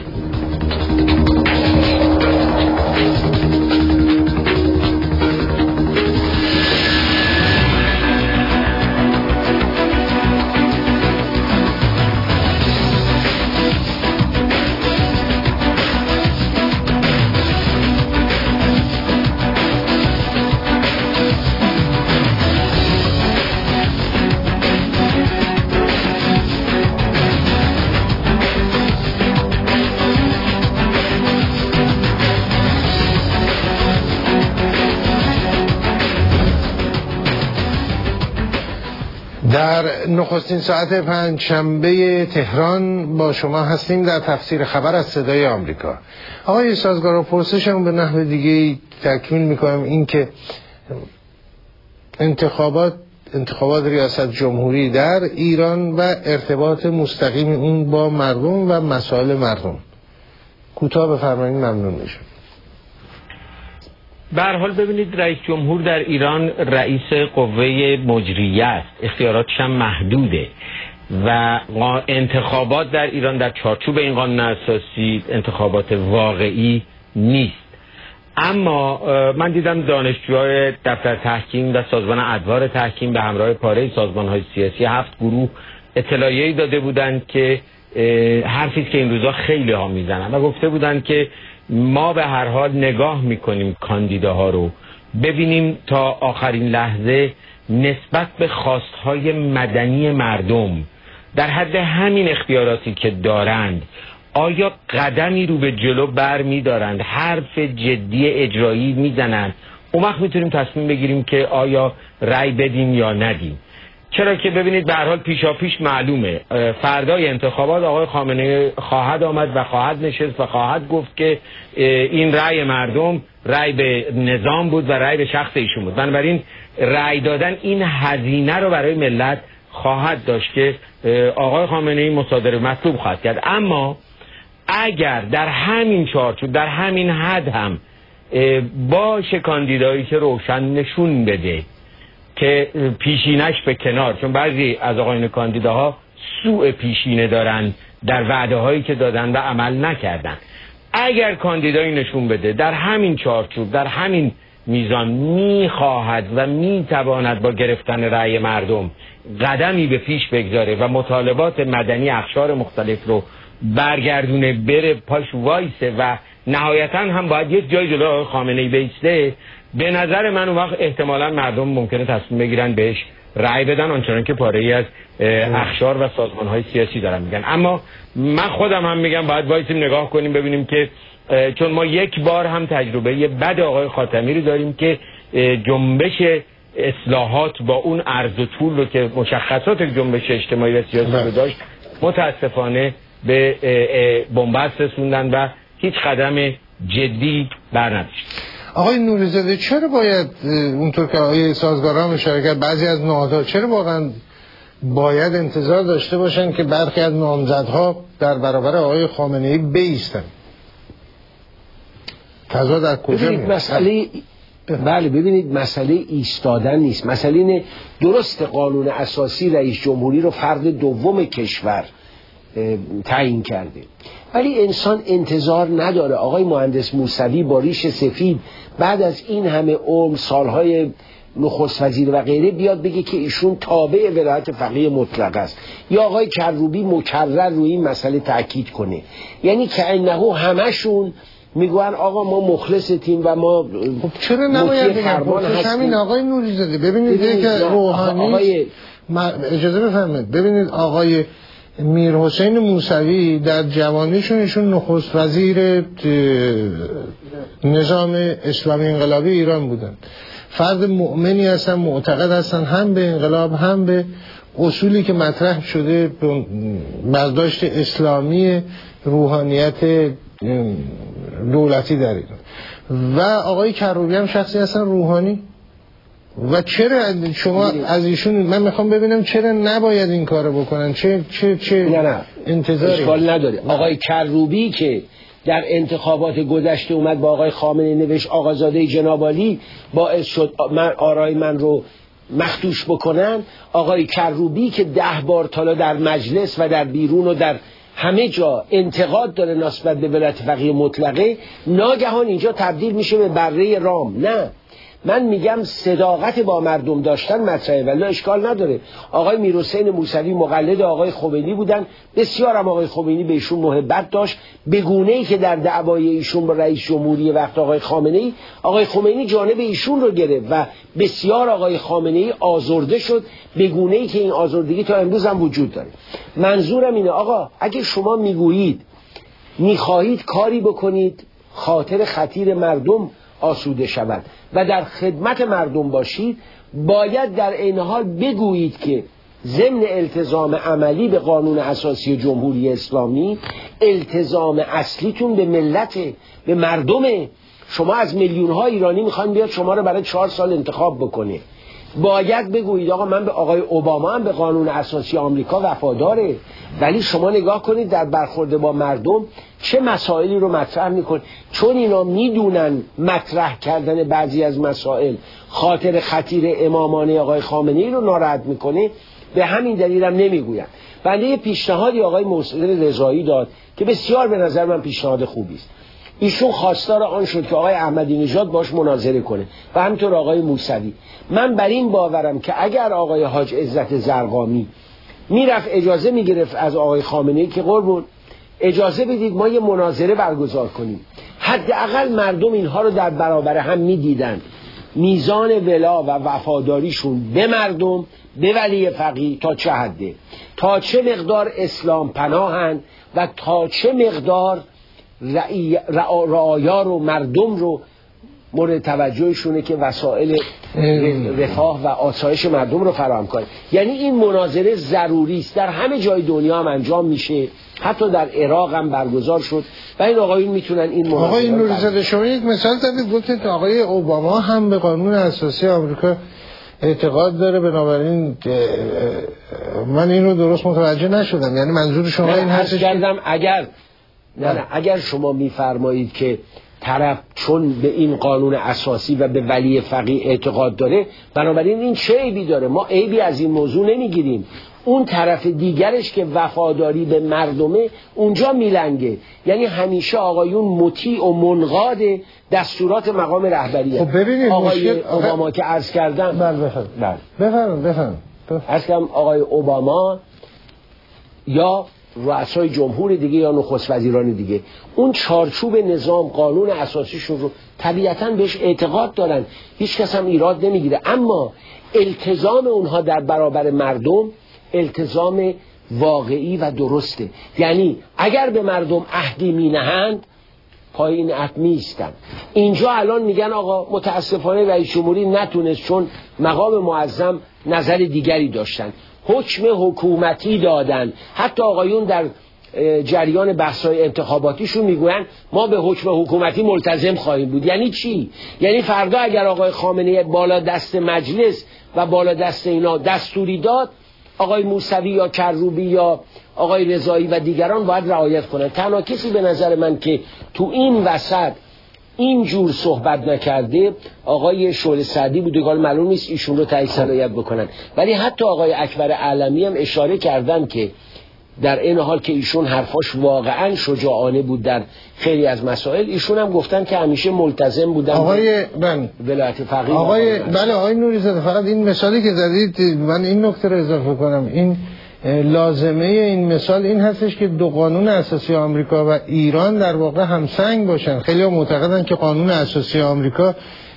در نخستین ساعت پنجشنبه تهران با شما هستیم در تفسیر خبر از صدای آمریکا. آقای سازگارا، پرسشم به نحو دیگه تکمیل میکنم، این که انتخابات انتخابات ریاست جمهوری در ایران و ارتباط مستقیم اون با مردم و مسائل مردم، کوتاه بفرمایید ممنون میشم. به هر حال ببینید، رئیس جمهور در ایران رئیس قوه مجریه است، اختیاراتش هم محدوده و انتخابات در ایران در چارچوب این قانون اساسی انتخابات واقعی نیست. اما من دیدم دانشجوهای دفتر تحکیم و سازمان ادوار تحکیم به همراه پاره سازمان‌های سیاسی هفت گروه اطلاعیه‌ای داده بودند که حرفی که این روزا خیلی ها میزنن و گفته بودند که ما به هر حال نگاه میکنیم کاندیداها رو، ببینیم تا آخرین لحظه نسبت به خواستهای مدنی مردم در حد همین اختیاراتی که دارند آیا قدمی رو به جلو بر میدارند، حرف جدی اجرایی میزنند. اون وقت میتونیم تصمیم بگیریم که آیا رأی بدیم یا ندیم. چرا که ببینید به هر حال پیشا پیش معلومه فردای انتخابات آقای خامنه‌ای خواهد آمد و خواهد نشست و خواهد گفت که این رأی مردم رأی به نظام بود و رأی به شخص ایشون بود. بنابراین رأی دادن این هزینه رو برای ملت خواهد داشت که آقای خامنه‌ای مصادره مطلوب خواهد کرد. اما اگر در همین چارچوب در همین حد هم باشه کاندیدایی که روشن نشون بده که پیشینش به کنار، چون بعضی از آقایون کاندیداها سوء پیشینه دارن در وعده هایی که دادن و عمل نکردن، اگر کاندیدایی نشون بده در همین چارچوب در همین میزان میخواهد و میتواند با گرفتن رأی مردم قدمی به پیش بگذاره و مطالبات مدنی اقشار مختلف رو برگردونه، بره پاش وایسه و نهایتا هم باید یک جای جلوی آقای خامنه‌ای بیسته، به نظر من اون وقت احتمالاً مردم ممکنه تصمیم بگیرن بهش رأی بدن، آنچنان که پاره‌ای از اقشار و سازمان‌های سیاسی دارن میگن. اما من خودم هم میگم باید وایسیم نگاه کنیم ببینیم که چون ما یک بار هم تجربه بد آقای خاتمی رو داریم که جنبش اصلاحات با اون عرض و طول رو که مشخصات جنبش اجتماعی و سیاسی رو داشت متاسفانه به بنبست رسوندن و هیچ قدم جدی برنداشت. آقای نوری‌زاده چرا باید اونطور که آقای سازگاران اشاره کرد بعضی از نهادها چرا واقعا باید انتظار داشته باشن که برخی از نامزدها در برابر آقای خامنه‌ای بایستن؟ تضاد در کجا میاد؟ مسئله بله ببینید مسئله ایستادن نیست، مسئله اینه درست قانون اساسی رئیس جمهوری رو فرد دوم کشور تعیین کرده، ولی انسان انتظار نداره آقای مهندس موسوی با ریش سفید بعد از این همه عمر سالهای نخست وزیر و غیره بیاد بگه که ایشون تابع ولایت فقیه مطلق است، یا آقای کروبی مکرر روی این مسئله تاکید کنه. یعنی که انه همشون میگوان آقا ما مخلص تیم و ما خب چرا نباید فرمان هستیم؟ همین آقای نوری‌زاده ببینید که روحانی آقای... اجازه بفرمایید ببینید آقای میر حسین موسوی در جوانیشون ایشون نخست وزیر نظام اسلامی انقلابی ایران بودن، فرد مؤمنی هستن، معتقد هستن هم به انقلاب هم به اصولی که مطرح شده برداشت اسلامی روحانیت دولتی در ایران. و آقای کروبی هم شخصی هستن روحانی. و چرا شما از ایشون من میخوام ببینم چرا نباید این کارو بکنن؟ چه چه چه نه نه انتظاری اشکال نداره. آقای کروبی که در انتخابات گذشته اومد با آقای خامنه‌ای نوشت آقازاده جناب عالی باعث شد من آرای من رو مخدوش بکنن، آقای کروبی که ده بار تالا در مجلس و در بیرون و در همه جا انتقاد داره نسبت به ولایت فقیه مطلقه، ناگهان اینجا تبدیل میشه به بره رام. نه، من میگم صداقت با مردم داشتن مطرحه، ولی اشکال نداره. آقای میرحسین موسوی مقلد آقای خمینی بودن، بسیار هم آقای خمینی به ایشون محبت داشت، به گونه‌ای که در دعوای ایشون با رئیس جمهوری وقت آقای خامنه‌ای، آقای خمینی جانب ایشون رو گرفت و بسیار آقای خامنه‌ای آزرده شد، به گونه‌ای که این آزردگی تا امروز هم وجود داره. منظورم اینه آقا اگه شما میگویید میخواهید کاری بکنید خاطر خطیر مردم آسوده شود و در خدمت مردم باشید، باید در این حال بگویید که ضمن التزام عملی به قانون اساسی جمهوری اسلامی التزام اصلیتون به ملت، به مردمه. شما از میلیون ها ایرانی میخوان بیاد شما رو برای چهار سال انتخاب بکنه، باید بگویید آقا من به آقای اوباما هم به قانون اساسی آمریکا وفاداره، ولی شما نگاه کنید در برخورد با مردم چه مسائلی رو مطرح میکنه، چون اینا میدونن مطرح کردن بعضی از مسائل خاطر خطیر امامانه آقای خامنه‌ای رو ناراحت میکنه، به همین دلیل هم نمیگوین. بنده یه پیشنهادی آقای محسن رضایی داد که بسیار به نظر من پیشنهاد خوبی است. ایشون خواستار آن شد که آقای احمدی نژاد باش مناظره کنه و همینطور آقای موسوی. من بر این باورم که اگر آقای حاج عزت زرقامی میرفت اجازه میگرفت از آقای خامنه‌ای که قربون اجازه بدید ما یه مناظره برگزار کنیم، حداقل مردم اینها رو در برابر هم میدیدن، میزان ولا و وفاداریشون به مردم، به ولی فقیه تا چه حده، تا چه مقدار اسلام پناهن و تا چه مقدار رعایا رو مردم رو مورد توجهشونه که وسایل رفاه و آسایش مردم رو فراهم کنه. یعنی این مناظره ضروری است، در همه جای دنیا هم انجام میشه، حتی در عراق هم برگزار شد و این آقایون میتونن این مناظره. آقای نوری‌زاده شما یک مثال زدید، گفتید آقای اوباما هم به قانون اساسی آمریکا اعتقاد داره، بنابراین من این رو درست متوجه نشدم. یعنی منظور شما این هستش کردم اگر نه نه اگر شما میفرمایید که طرف چون به این قانون اساسی و به ولی فقیه اعتقاد داره بنابراین این چه عیبی داره، ما عیبی از این موضوع نمیگیریم، اون طرف دیگرش که وفاداری به مردمه اونجا میلنگه. یعنی همیشه آقایون مطیع و منقاد دستورات مقام رهبریه. خب ببینید آقای اوباما که عرض کردم بله بفرمایید بفرمایید بفرمایید عرض کردم آقای اوباما یا رؤسای جمهور دیگه یا نخست وزیران دیگه اون چارچوب نظام قانون اساسیشون رو طبیعتاً بهش اعتقاد دارن، هیچ کس هم ایراد نمیگیره، اما التزام اونها در برابر مردم التزام واقعی و درسته. یعنی اگر به مردم عهدی می نهند پای این عهد می ایستن. اینجا الان میگن آقا متاسفانه رئیس جمهوری نتونست چون مقام معظم نظر دیگری داشتن، حکم حکومتی دادن. حتی آقایون در جریان بحث‌های انتخاباتیشون میگوین ما به حکم حکومتی ملتزم خواهیم بود. یعنی چی؟ یعنی فردا اگر آقای خامنه‌ای بالا دست مجلس و بالا دست اینا دستوری داد، آقای موسوی یا کروبی یا آقای رضایی و دیگران باید رعایت کنند. تنها کسی به نظر من که تو این وسط اینجور صحبت نکرده آقای شعله سعدی بوده که معلوم نیست ایشون رو تایید صلاحیت بکنن، ولی حتی آقای اکبر اعلمی هم اشاره کردن که در این حال که ایشون حرفاش واقعا شجاعانه بود در خیلی از مسائل، ایشون هم گفتن که همیشه ملتزم بودن آقای بن ولایت فقیه. آقای بله آقای نوری‌زاده، فقط این مثالی که زدید من این نکته رو اضافه کنم، این لازمه این مثال این هستش که دو قانون اساسی آمریکا و ایران در واقع همسنگ باشن. خیلی ها معتقدن که قانون اساسی آمریکا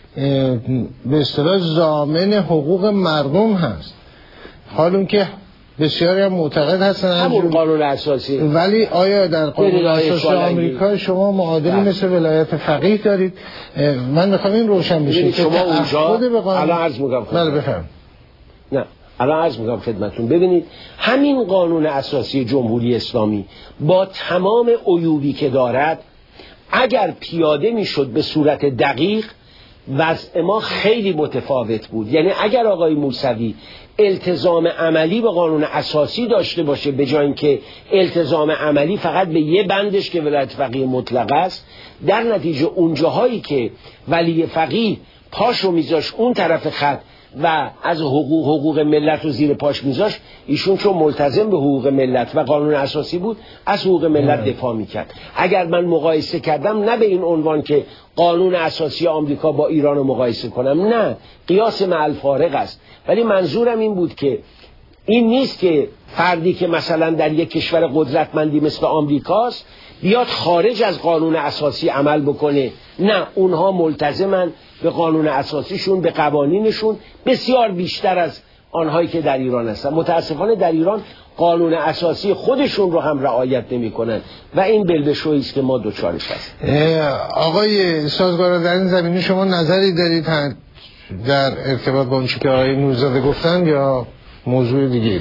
به اصطلاح ضامن حقوق مردم هست، حال اون که بسیاری هم معتقد هستن همون قانون اساسی، ولی آیا در قانون اساسی آمریکا شما معادلی مثل ولایت فقیه دارید؟ من میخوام این روشن بشه که شما اونجا الان عرض میگم بله بفهم نه الان عرض میگم خدمتون. ببینید همین قانون اساسی جمهوری اسلامی با تمام عیوبی که دارد اگر پیاده میشد به صورت دقیق وضع ما خیلی متفاوت بود. یعنی اگر آقای موسوی التزام عملی به قانون اساسی داشته باشه به جای اینکه التزام عملی فقط به یه بندش که ولایت فقیه مطلق است، در نتیجه اونجاهایی که ولی فقیه پاش رو میذاش اون طرف خط و از حقوق حقوق ملت رو زیر پاش میذاش، ایشون چون ملتزم به حقوق ملت و قانون اساسی بود از حقوق ملت دفاع میکرد. اگر من مقایسه کردم نه به این عنوان که قانون اساسی آمریکا با ایران رو مقایسه کنم، نه، قیاس مع الفارق است، ولی منظورم این بود که این نیست که فردی که مثلا در یک کشور قدرتمندی مثل آمریکاست بیاد خارج از قانون اساسی عمل بکنه. نه، اونها ملتزمن به قانون اساسیشون، به قوانینشون بسیار بیشتر از آنهایی که در ایران هستن. متاسفانه در ایران قانون اساسی خودشون رو هم رعایت نمی کنن و این بلبشویی است که ما دوچارش هست. آقای سازگار در این زمینه شما نظری دارید در ارتباط با اون چیزی که آقای نوری‌زاده گفتن یا موضوع دیگه؟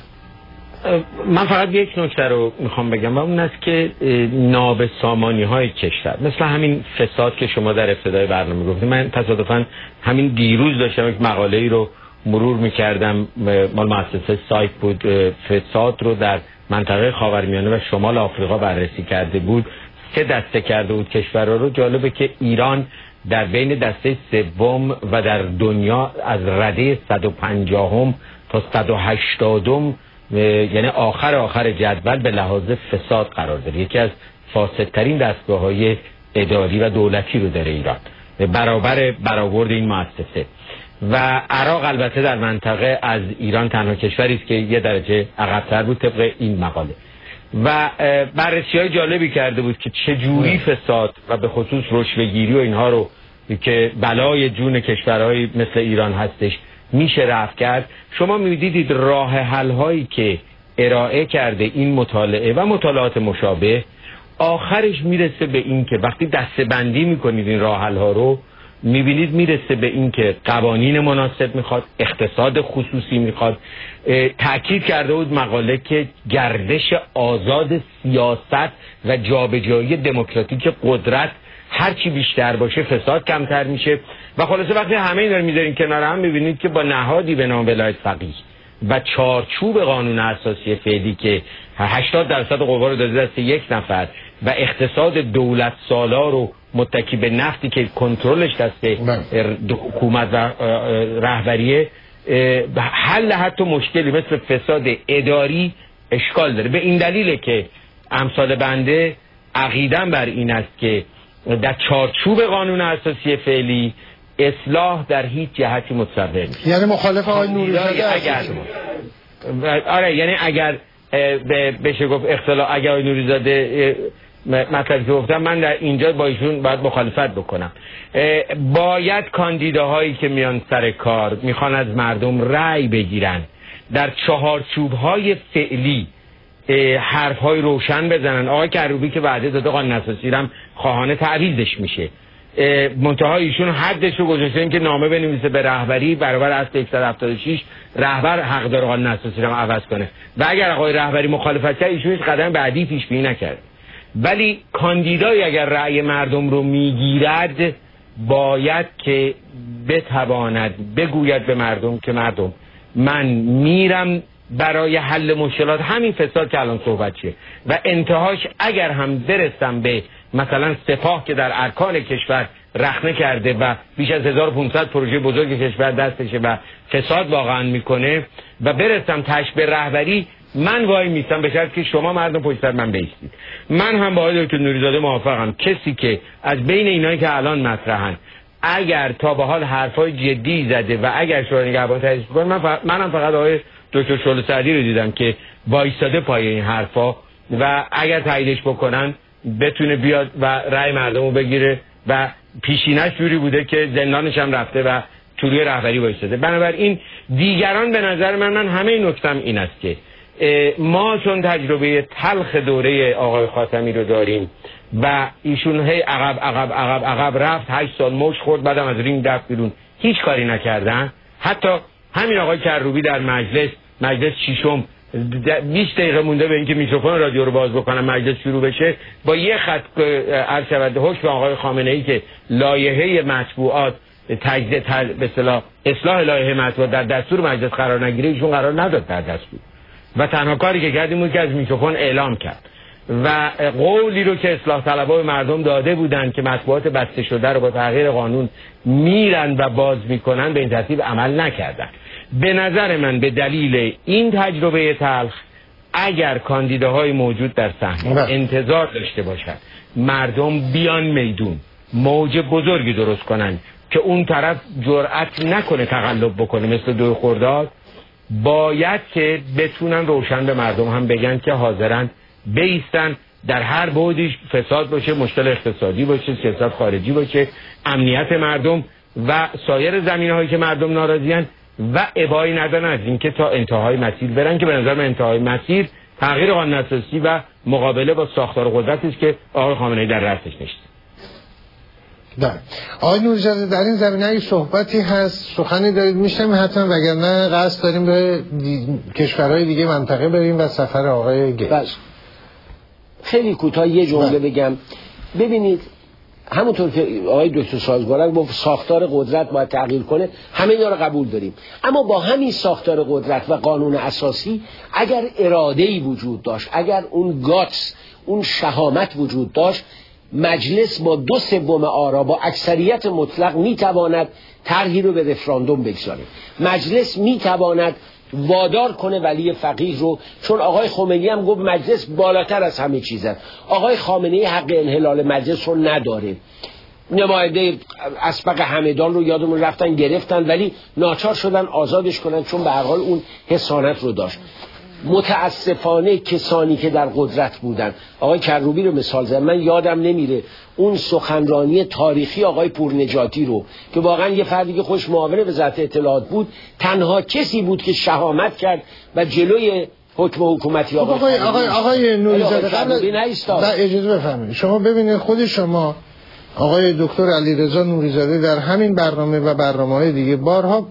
من فقط یک نکته رو میخوام بگم و اون است که نابسامانی های کشور مثل همین فساد که شما در ابتدای برنامه گفتید، من تصادفاً همین دیروز داشتم یک مقاله ای رو مرور میکردم مال مؤسسه سایت بود، فساد رو در منطقه خاورمیانه و شمال آفریقا بررسی کرده بود، سه دسته کرده بود کشورها رو. جالبه که ایران در بین دسته سوم و در دنیا از رده صد و پنجاهم تا صد و هشتادم، یعنی آخر آخر جدول به لحاظ فساد قرار داره. یکی از فاسدترین دستگاه‌های اداری و دولتی رو داره ایران، برابر برآورد این مؤسسه. و عراق البته در منطقه از ایران تنها کشوری است که یه درجه عقب‌تر بود طبق این مقاله. و بررسی‌های جالبی کرده بود که چجوری فساد و به خصوص رشوه‌گیری و اینها رو که بلای جون کشورهای مثل ایران هستش میشه رفع کرد. شما می‌دیدید راه حل‌هایی که ارائه کرده این مطالعه و مطالعات مشابه آخرش میرسه به این که وقتی دسته‌بندی می‌کنید این راه حل‌ها رو می‌بینید میرسه به این که قوانین مناسب میخواد، اقتصاد خصوصی میخواد. تأکید کرده بود مقاله که گردش آزاد سیاست و جابجایی دموکراتیک قدرت هرچی بیشتر باشه فساد کمتر میشه. و خلاصه وقتی همه اینا رو میذارین کنار هم میبینید که با نهادی به نام ولایت فقیه و چارچوب قانون اساسی فعلی که هشتاد درصد قوا رو داده دست یک نفر و اقتصاد دولت سالار رو متکی به نفتی که کنترلش دست حکومت و رهبریه، حل حتی مشکلی مثل فساد اداری اشکال داره. به این دلیله که امثال بنده عقیدم بر این است که در چارچوب قانون اساسی فعلی اصلاح در هیچ جهتی متصور نیست. یعنی مخالف آقای نوری‌زاده اگر آره یعنی اگر بشه گفت اختلاف، اگر آقای نوری‌زاده مطلبی که گفتم من در اینجا با ایشون باید مخالفت بکنم. باید کاندیداهایی که میان سر کار میخوان از مردم رأی بگیرن در چهارچوب‌های فعلی حرف‌های روشن بزنن. آقای کروبی که وعده داده قانون اساسی هم خواهان تعویضش میشه، منتها ایشون حدش رو گذاشتن که نامه بنویسه به رهبری برابر اصل صد و هفتاد و شش، رهبر حق داره قانون اساسی رو عوض کنه و اگر آقای رهبری مخالفت کرد ایشون هیچ قدم بعدی پیش بینی نکرد. ولی کاندیدایی اگر رأی مردم رو میگیرد باید که بتواند بگوید به مردم که مردم من میرم برای حل مشکلات همین فساد که الان صحبت چیه و انتهاش اگر هم برسم به مثلا سپاه که در ارکان کشور رخنه کرده و بیش از هزار و پانصد پروژه بزرگ کشور دستشه و فساد واقعا میکنه و برسم تش به رهبری، من وای میستم به شرط که شما مردم پشت سر من بایستید. من هم با آقای دکتر نوریزاده موافقم. کسی که از بین اینایی که الان مطرحن اگر تا به حال حرفای جدی زده و اگر شورای نگهبان تایید کنه، من فقط منم فقط آقای دکتر شعله سعدی رو دیدم که وایستاده پای این حرفا و اگر تاییدش بکنن بتونه بیاد و رأی مردم رو بگیره و پیشینش جوری بوده که زندانش هم رفته و توی رهبری وایستاده. بنابراین دیگران به نظر من من همه نکتم این است که ما چون تجربه تلخ دوره آقای خاتمی رو داریم و ایشون هی عقب عقب عقب عقب رفت، هشت سال مش خورد، بعدم از رینگ رفت بیرون، هیچ کاری نکردن. حتی همین آقای کروبی در مجلس مجلس ششم بیست دقیقه مونده به اینکه میکروفون رادیو رو باز بکنن مجلس شروع بشه، با یه خط عرض شود حکم آقای خامنه ای که لایحه مطبوعات تجدید به اصطلاح اصلاح لایحه مطبوعات در دستور مجلس قرار نگیره، ایشون قرار نداد در دستور و تنها کاری که کردیم بود که از میکروفون اعلام کرد و قولی رو که اصلاح طلبها به مردم داده بودن که مطبوعات بسته شده رو با تغییر قانون میرن و باز میکنن به این ترتیب عمل نکردن. به نظر من به دلیل این تجربه تلخ اگر کاندیداهای موجود در صحنه انتظار داشته باشد مردم بیان میدون، موج بزرگی درست کنن که اون طرف جرأت نکنه تقلب بکنه مثل دو خرداد، باید که بتونن روشن به مردم هم بگن که حاضرن بیستن در هر بعدیش، فساد باشه، مشکل اقتصادی باشه، سیاست خارجی باشه، امنیت مردم و سایر زمینه‌هایی که مردم ناراضیان و ابایی ندارن از اینکه تا انتهای مسیر برن که به نظر من انتهای مسیر تغییر قانون اساسی و مقابله با ساختار قدرتی است که آقای خامنه‌ای در رأسش نشسته. بله. آقای نوریزاده در این زمینه ای صحبتی هست، سخنی دارید میشنم حتما، وگرنه قصد داریم به دی... کشورهای دیگه منطقه بریم و سفر آقای گیت. بله. خیلی کوتاه یه جمله بگم. ببینید همونطور که آقای دکتر سازگارک با ساختار قدرت باید تغییر کنه، همه اینا رو قبول داریم، اما با همین ساختار قدرت و قانون اساسی اگر اراده‌ای وجود داشت، اگر اون گاتس، اون شهامت وجود داشت، مجلس با دو سوم آرا با اکثریت مطلق میتواند طرحی رو به رفراندوم بگذاره. مجلس میتواند وادار کنه ولی فقیه رو، چون آقای خمینی هم گفت مجلس بالاتر از همه چیزه. آقای خامنه‌ای حق انحلال مجلس رو نداره. نماینده اسبق همدان رو یادمون رفتن گرفتن ولی ناچار شدن آزادش کنن چون به هر حال اون حسانت رو داشت. متاسفانه کسانی که در قدرت بودن، آقای کروبی رو مثال زدم، من یادم نمیره اون سخنرانی تاریخی آقای پورنجاتی رو که واقعا یه فردی که خوش معاون وزارت اطلاعات بود، تنها کسی بود که شهامت کرد و جلوی حکم حکومتی آقای آقای آقای آقای نوریزاده قبل اجازه بفرمایید شما ببینید خود شما آقای دکتر علیرضا نوریزاده در همین برنامه و برنامه‌های دیگه بارها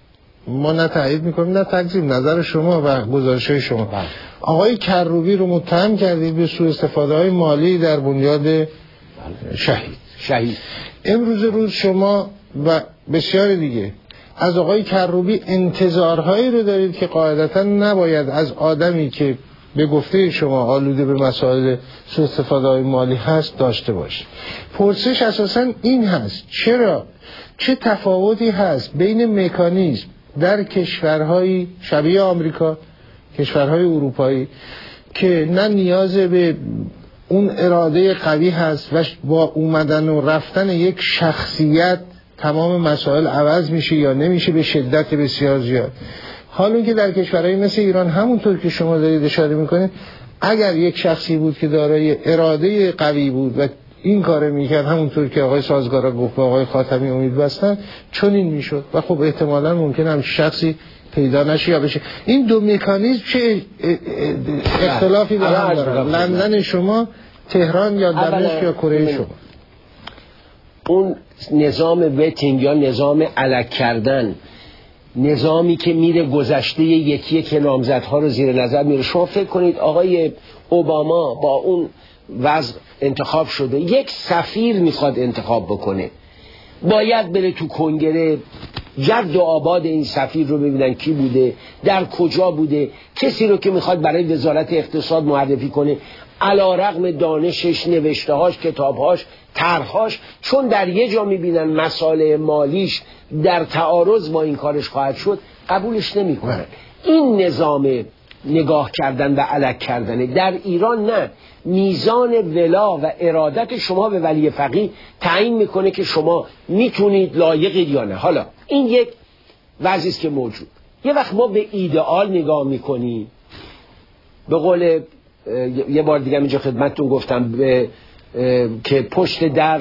ما نه تایید میکنیم نه تکذیب، نظر شما و گزارش‌های شما بله. آقای کروبی رو متهم کردید به سوء استفاده های مالی در بنیاد شهید شهید امروز روز شما و بسیار دیگه از آقای کروبی انتظارهایی رو دارید که قاعدتا نباید از آدمی که به گفته شما آلوده به مسائل سوء استفاده های مالی هست داشته باشه. پرسش اساسا این هست چرا چه تفاوتی هست بین مکانیزم در کشورهای شبیه آمریکا، کشورهای اروپایی که نه نیاز به اون اراده قوی هست و با اومدن و رفتن یک شخصیت تمام مسائل عوض میشه یا نمیشه به شدت بسیار زیاد، حالا که در کشورهای مثل ایران همونطور که شما دارید اشاره میکنید اگر یک شخصی بود که دارای اراده قوی بود و این کار میکرد همونطور که آقای سازگارا گفت آقای خاتمی امید بستن چون این میشد و خب احتمالاً ممکن هم شخصی پیدا نشه یا بشه. این دو مکانیزم چه اختلافی با هم دارن؟ لندن شما، تهران یا دمشق یا کره شما؟ اون نظام ویتینگ یا نظام الک کردن، نظامی که میره گذشته یکی که نامزدها رو زیر نظر میره. شما فکر کنید آقای اوباما با اون وضع انتخاب شده، یک سفیر میخواد انتخاب بکنه، باید بره تو کنگره جد و آباد این سفیر رو ببینن کی بوده، در کجا بوده، کسی رو که میخواد برای وزارت اقتصاد معرفی کنه علیرغم دانشش، نوشتهاش، کتابهاش، طرحهاش، چون در یه جا میبینن مسائل مالیش در تعارض با این کارش خواهد شد، قبولش نمیکنن. این نظام نگاه کردن و الک کردن. در ایران نه، میزان ولا و ارادت شما به ولی فقیه تعیین میکنه که شما میتونید لایقید یا نه. حالا این یک وضعی است که موجود. یه وقت ما به ایدئال نگاه میکنیم، به قول یه بار دیگه اینجا خدمتتون گفتم به که پشت در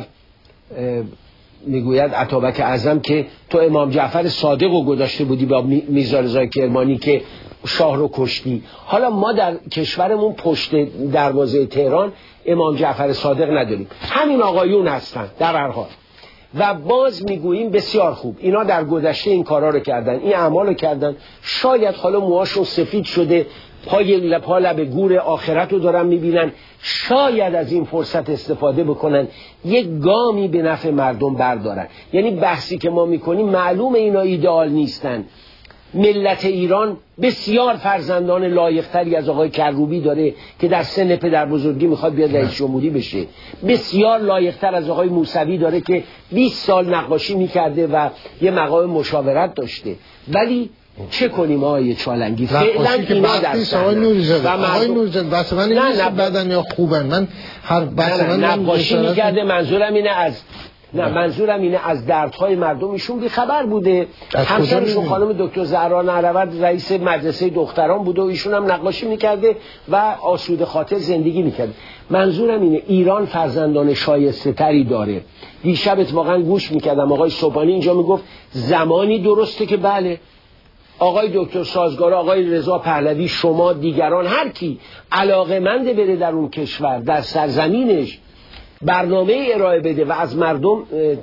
میگوید اتابک اعظم که تو امام جعفر صادق رو گذاشته بودی با میرزا رضا کرمانی که شاه رو کشتی. حالا ما در کشورمون پشت دروازه تهران امام جعفر صادق نداریم، همین آقایون هستن در هر حال. و باز میگوییم بسیار خوب، اینا در گذشته این کارا رو کردن، این اعمال رو کردن، شاید حالا موهاشون سفید شده، پای لپا لب گور آخرت رو دارن میبینن، شاید از این فرصت استفاده بکنن یک گامی به نفع مردم بردارن. یعنی بحثی که ما میکنیم معلوم اینا ایدئال نیستن. ملت ایران بسیار فرزندان لایق‌تری از آقای کروبی داره که در سن پدر بزرگی میخواد بیاد رئیس جمهوری بشه، بسیار لایق‌تر از آقای موسوی داره که بیست سال نقاشی میکرده و یه مقام مشاورت داشته. ولی چه کنیم آقای چالنگی؟ فعلا اینا دستن. آقای نوری‌زاده، آقای نوری‌زاده بحث من این نیست بدن یا خوبن، من هر بحث من نقاشی میکرده. منظورم اینه از نه منظورم اینه از دردهای مردم ایشون بی خبر بوده. همسرشون خانم دکتر زهرا نهروند رئیس مدرسه دختران بوده و ایشون هم نقاشی میکرده و آسوده خاطر زندگی میکرده. منظورم اینه ایران فرزندان شایسته تری داره. دیشب اتفاقا گوش میکردم آقای صبحانی اینجا میگفت زمانی درسته که بله آقای دکتر سازگار، آقای رضا پهلوی، شما دیگران، هر کی علاقه‌مند بره در اون کشور در سرزمینش برنامه ارائه بده و از مردم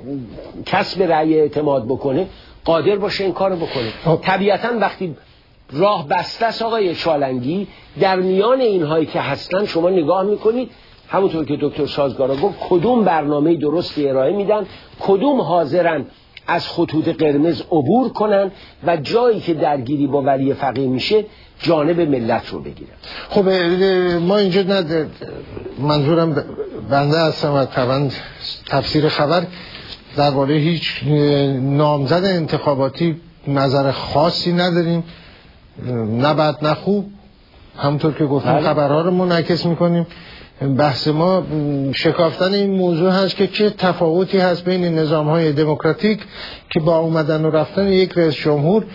کسب رأی اعتماد بکنه، قادر باشه این کارو بکنه. طبیعتاً وقتی راه بسته است آقای چالنگی، در میان اینهایی که هستن شما نگاه میکنید همونطور که دکتر سازگارا گفت کدوم برنامه درستی ارائه میدن، کدوم حاضرن از خطوط قرمز عبور کنن و جایی که درگیری با ولی فقیه میشه جانب ملت رو بگیرن. خب ما اینجا ند... منظورم بنده هستم و طبعا تفسیر خبر درباره هیچ نامزد انتخاباتی نظر خاصی نداریم، نه بد نه خوب، همونطور که گفتم خبرها رو منعکس میکنیم. بحث ما شکافتن این موضوع هست که چه تفاوتی هست بین نظام‌های دموکراتیک که با اومدن و رفتن یک رئیس جمهور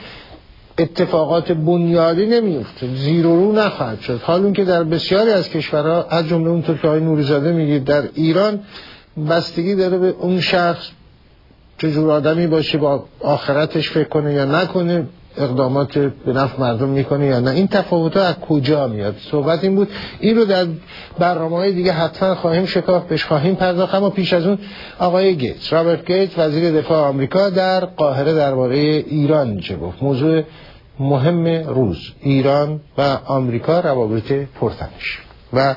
اتفاقات بنیادی نمیفته، زیر و رو نخواهد شد، حال اون که در بسیاری از کشورها از جمله اونطور که آقای نوری‌زاده میگه در ایران بستگی داره به اون شخص چجور آدمی باشه، با آخرتش فکر کنه یا نکنه، اقدامات به نفع مردم میکنه یا نه. این تفاوت‌ها از کجا میاد؟ صحبت این بود، این رو در برنامه‌های دیگه حتما خواهیم شکاف، بهش خواهیم پرداخت. اما پیش از اون آقای گیتس، رابرت گیتس وزیر دفاع آمریکا در قاهره درباره ایران چه گفت؟ موضوع مهم روز، ایران و آمریکا، روابط پرتنش و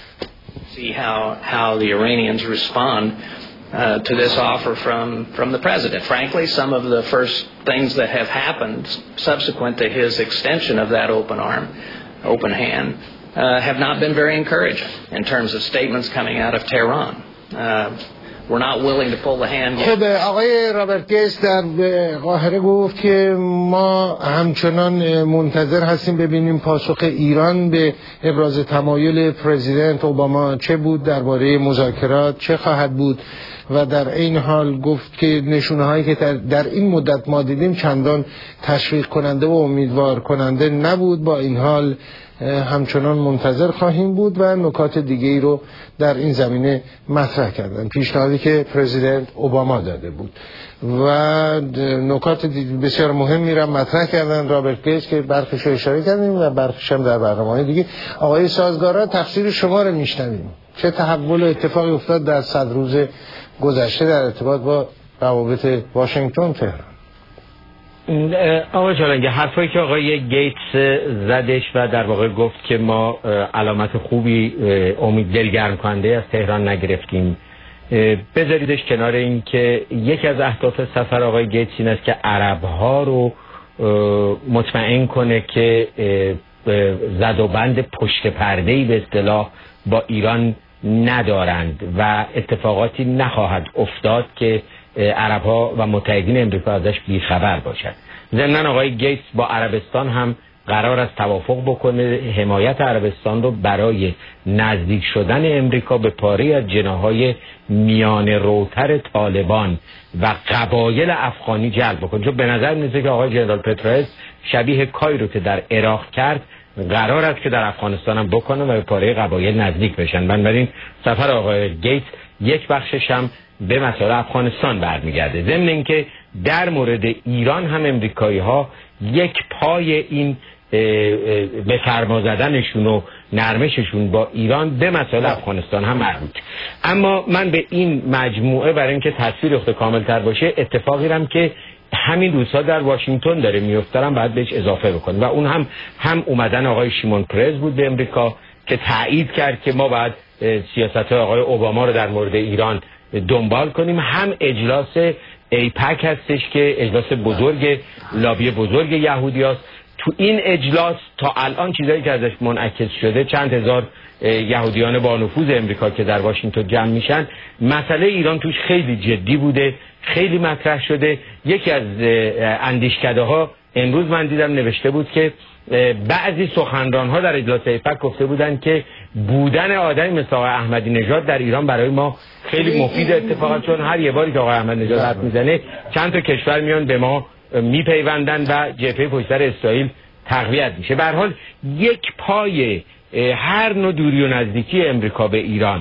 see how how the Iranians respond Uh, to this offer from from the president. Frankly, some of the first things that have happened subsequent to his extension of that open arm, open hand, uh, have not been very encouraging in terms of statements coming out of Tehran. Uh, we're not willing to pull the hand. خب آقای رابرت گیتس در قاهره گفت که ما همچنان منتظر هستیم ببینیم پاسخ ایران به ابراز تمایل پرزیدنت اوباما چه بود، درباره مذاکرات چه خواهد بود، و در این حال گفت که نشونه هایی که در این مدت ما دیدیم چندان تشویق کننده و امیدوار کننده نبود. با این حال همچنان منتظر خواهیم بود و نکات دیگه ای رو در این زمینه مطرح کردن. پیشنهادی جوابی که پرزیدنت اوباما داده بود و نکات بسیار مهمی را مطرح کردن رابرت گیتس که برخیش رو اشاره کردیم و برخیش هم در برنامه‌های دیگه. آقای سازگارا، تفسیر شما رو میشنویم. چه تحول و اتفاقی افتاد در صد روز گذشته در ارتباط با روابط واشنگتن تهران؟ آقای چالنگی، حرفایی که آقای گیتس زدش و در واقع گفت که ما علامت خوبی امید دلگرم کننده از تهران نگرفتیم، بذاریدش کنار. این که یکی از اهداف سفر آقای گیتس این است که عربها رو مطمئن کنه که زد و بند پشت پرده‌ای به اصطلاح با ایران ندارند و اتفاقاتی نخواهد افتاد که عربها و متحدین امریکا ازش بیخبر باشد. ضمناً آقای گیتس با عربستان هم قرار است توافق بکنه حمایت عربستان رو برای نزدیک شدن امریکا به پاره از جناح‌های میان روتر طالبان و قبایل افغانی جلب بکنه، چون به نظر میاد که آقای جنرال پترائس شبیه کاری رو که در عراق کرد قرار است که در افغانستان هم بکنه و به پاره قبایل نزدیک بشن. بنابراین سفر آقای گیتس یک بخشش هم به مسائل افغانستان برمیگرده. ضمن اینکه در مورد ایران هم امریکایی ها یک پای این به فرما زدنشون و نرمششون با ایران به مسائل افغانستان هم مربوط. اما من به این مجموعه برای اینکه تصویر اخت کامل تر باشه اتفاقی هم که همین روزها در واشنگتن داره میفته هم باید بهش اضافه بکنیم و اون هم هم اومدن آقای شیمون پرز بود به امریکا که تایید کرد که ما باید سیاست آقای اوباما رو در مورد ایران دنبال کنیم، هم اجلاس ایپک هستش که اجلاس بزرگ لابی بزرگ یهودی هست. تو این اجلاس تا الان چیزایی که ازش منعکس شده، چند هزار یهودیان با نفوذ امریکا که در واشنگتن جمع میشن، مسئله ایران توش خیلی جدی بوده، خیلی مطرح شده. یکی از اندیشکده ها امروز من دیدم نوشته بود که بعضی سخنران ها در اجلاس ایپک گفته بودن که بودن آدمی مثل آقای احمدی نژاد در ایران برای ما خیلی مفید اتفاقا، چون هر یه باری که آقای احمدی نژاد حرف میزنه چند تا کشور میان به ما میپیوندن و جبهه پشت سر اسرائیل تقویت میشه. به هر حال یک پای هر نوع دوری و نزدیکی امریکا به ایران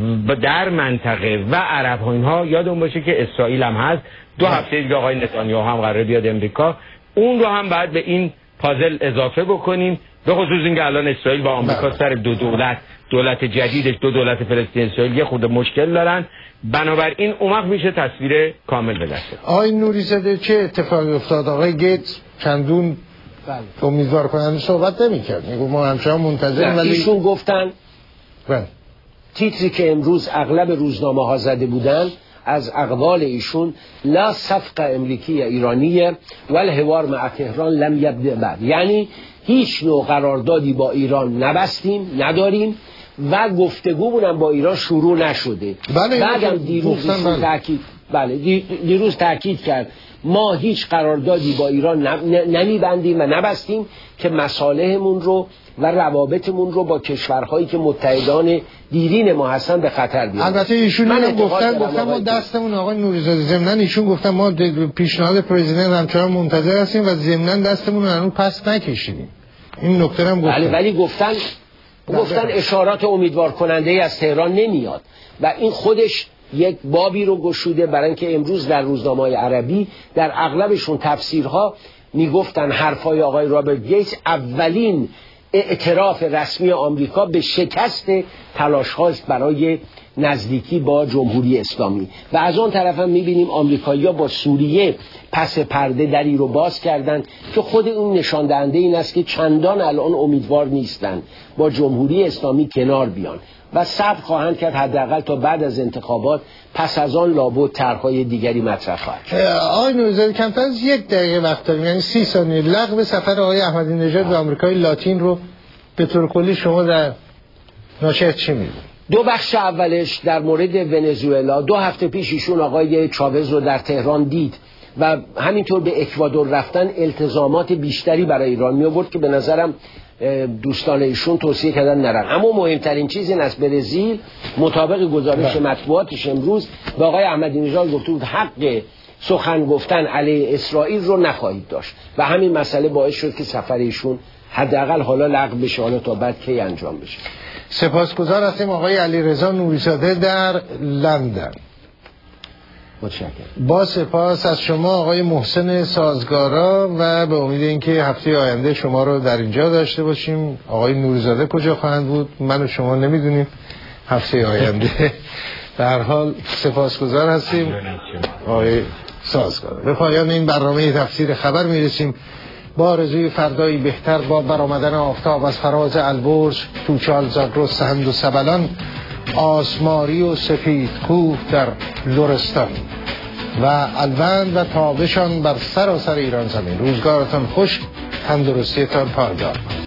در منطقه و عرب ها، اینها یادمون باشه که اسرائیل هم هست. دو هفته دیگه آقای نتانیاهو هم قراره بیاد امریکا، اون رو هم باید به این پازل اضافه بکنیم، به خصوص اینکه الان اسرائیل با آمریکا سر دو دولت دولت جدیدش دو دولت فلسطین اسرائیل یه خود مشکل دارن. بنابراین اون وقت میشه تصویر کامل به دست. آقای نوری‌زاده، چه اتفاقی افتاد؟ آقای گیتس چندون بله امیدوار کننده صحبت نمی‌کرد، میگه ما همچنان منتظریم، ولی ایشون گفتن بله تیتری که امروز اغلب روزنامه‌ها زده بودن از اقوال ایشون، لا صفقه امریکی ایرانیه و الحوار مع تهران لم یبدأ بعد، یعنی هیچ نوع قراردادی با ایران نبستیم، نداریم و گفتگومون هم با ایران شروع نشده. بله بعدم دیروز بله. تاکید بله دیروز تاکید کرد ما هیچ قراردادی با ایران نمیبندیم و نبستیم که مصالحمون رو و روابطمون رو با کشورهایی که متحدان دیرین ما هستن به خطر بیارن. البته ایشون هم گفتن گفتن ما دستمون، آقای نوری‌زاده ضمناً ایشون گفتن ما پیشنهاد پرزیدنت همچنان منتظر هستیم و ضمناً دستمون رو هنوز پس نکشیدیم. این نکته هم گفتن. بله، ولی گفتن گفتن اشارات امیدوار کننده ای از تهران نمیاد و این خودش یک بابی رو گشوده، برای اینکه امروز در روزنامه‌های عربی در اغلبشون تفسیرها میگفتن حرفای آقای رابرت گیتس اولین اعتراف رسمی آمریکا به شکست تلاش‌هاست برای نزدیکی با جمهوری اسلامی. و از اون طرف هم می‌بینیم آمریکایی‌ها با سوریه پس پرده دری رو باز کردن که خود اون نشان دهنده این است که چندان الان امیدوار نیستن با جمهوری اسلامی کنار بیان و صبر خواهند کرد حداقل تا بعد از انتخابات، پس از آن لابد طرح‌های دیگری مطرح خواهد شد. آقای نوری‌زاده کمتر از یک دقیقه وقت داریم، یعنی سی ثانیه. لغو سفر آقای احمدی نژاد به آمریکای لاتین رو به طور کلی شما در ناشر چی می‌دونید؟ دو بخش اولش در مورد ونزوئلا، دو هفته پیش ایشون آقای چاوز رو در تهران دید و همینطور به اکوادور رفتن التزامات بیشتری برای ایران می آورد که به نظرم دوستان ایشون توصیه کردن نرن. اما مهمترین چیز این است برزیل مطابق گزارش مطبوعاتش امروز به آقای احمدی نژاد گفته بود حق سخن گفتن علیه اسرائیل رو نخواهید داشت و همین مسئله باعث شد که سفر ایشون حداقل حالا لغو بشه، حالا تا بعد کی انجام بشه. سپاسگزار هستیم آقای علیرضا نوری‌زاده در لندن. متشکرم. با سپاس از شما آقای محسن سازگارا و به امید اینکه هفته آینده شما رو در اینجا داشته باشیم. آقای نورزاده کجا خواهند بود من و شما نمیدونیم هفته آینده. در حال سپاسگزار هستیم آقای سازگارا. به پایان این برنامه تفسیر خبر میرسیم با آرزوی فردایی بهتر با برآمدن آفتاب از فراز البرز، توچال، زاگرس، سهند و سبلان، آسماری و سپید کوه در لرستان و الوند و تابشان بر سراسر ایران زمین. روزگارتان خوش، تندرستیتان پایدار.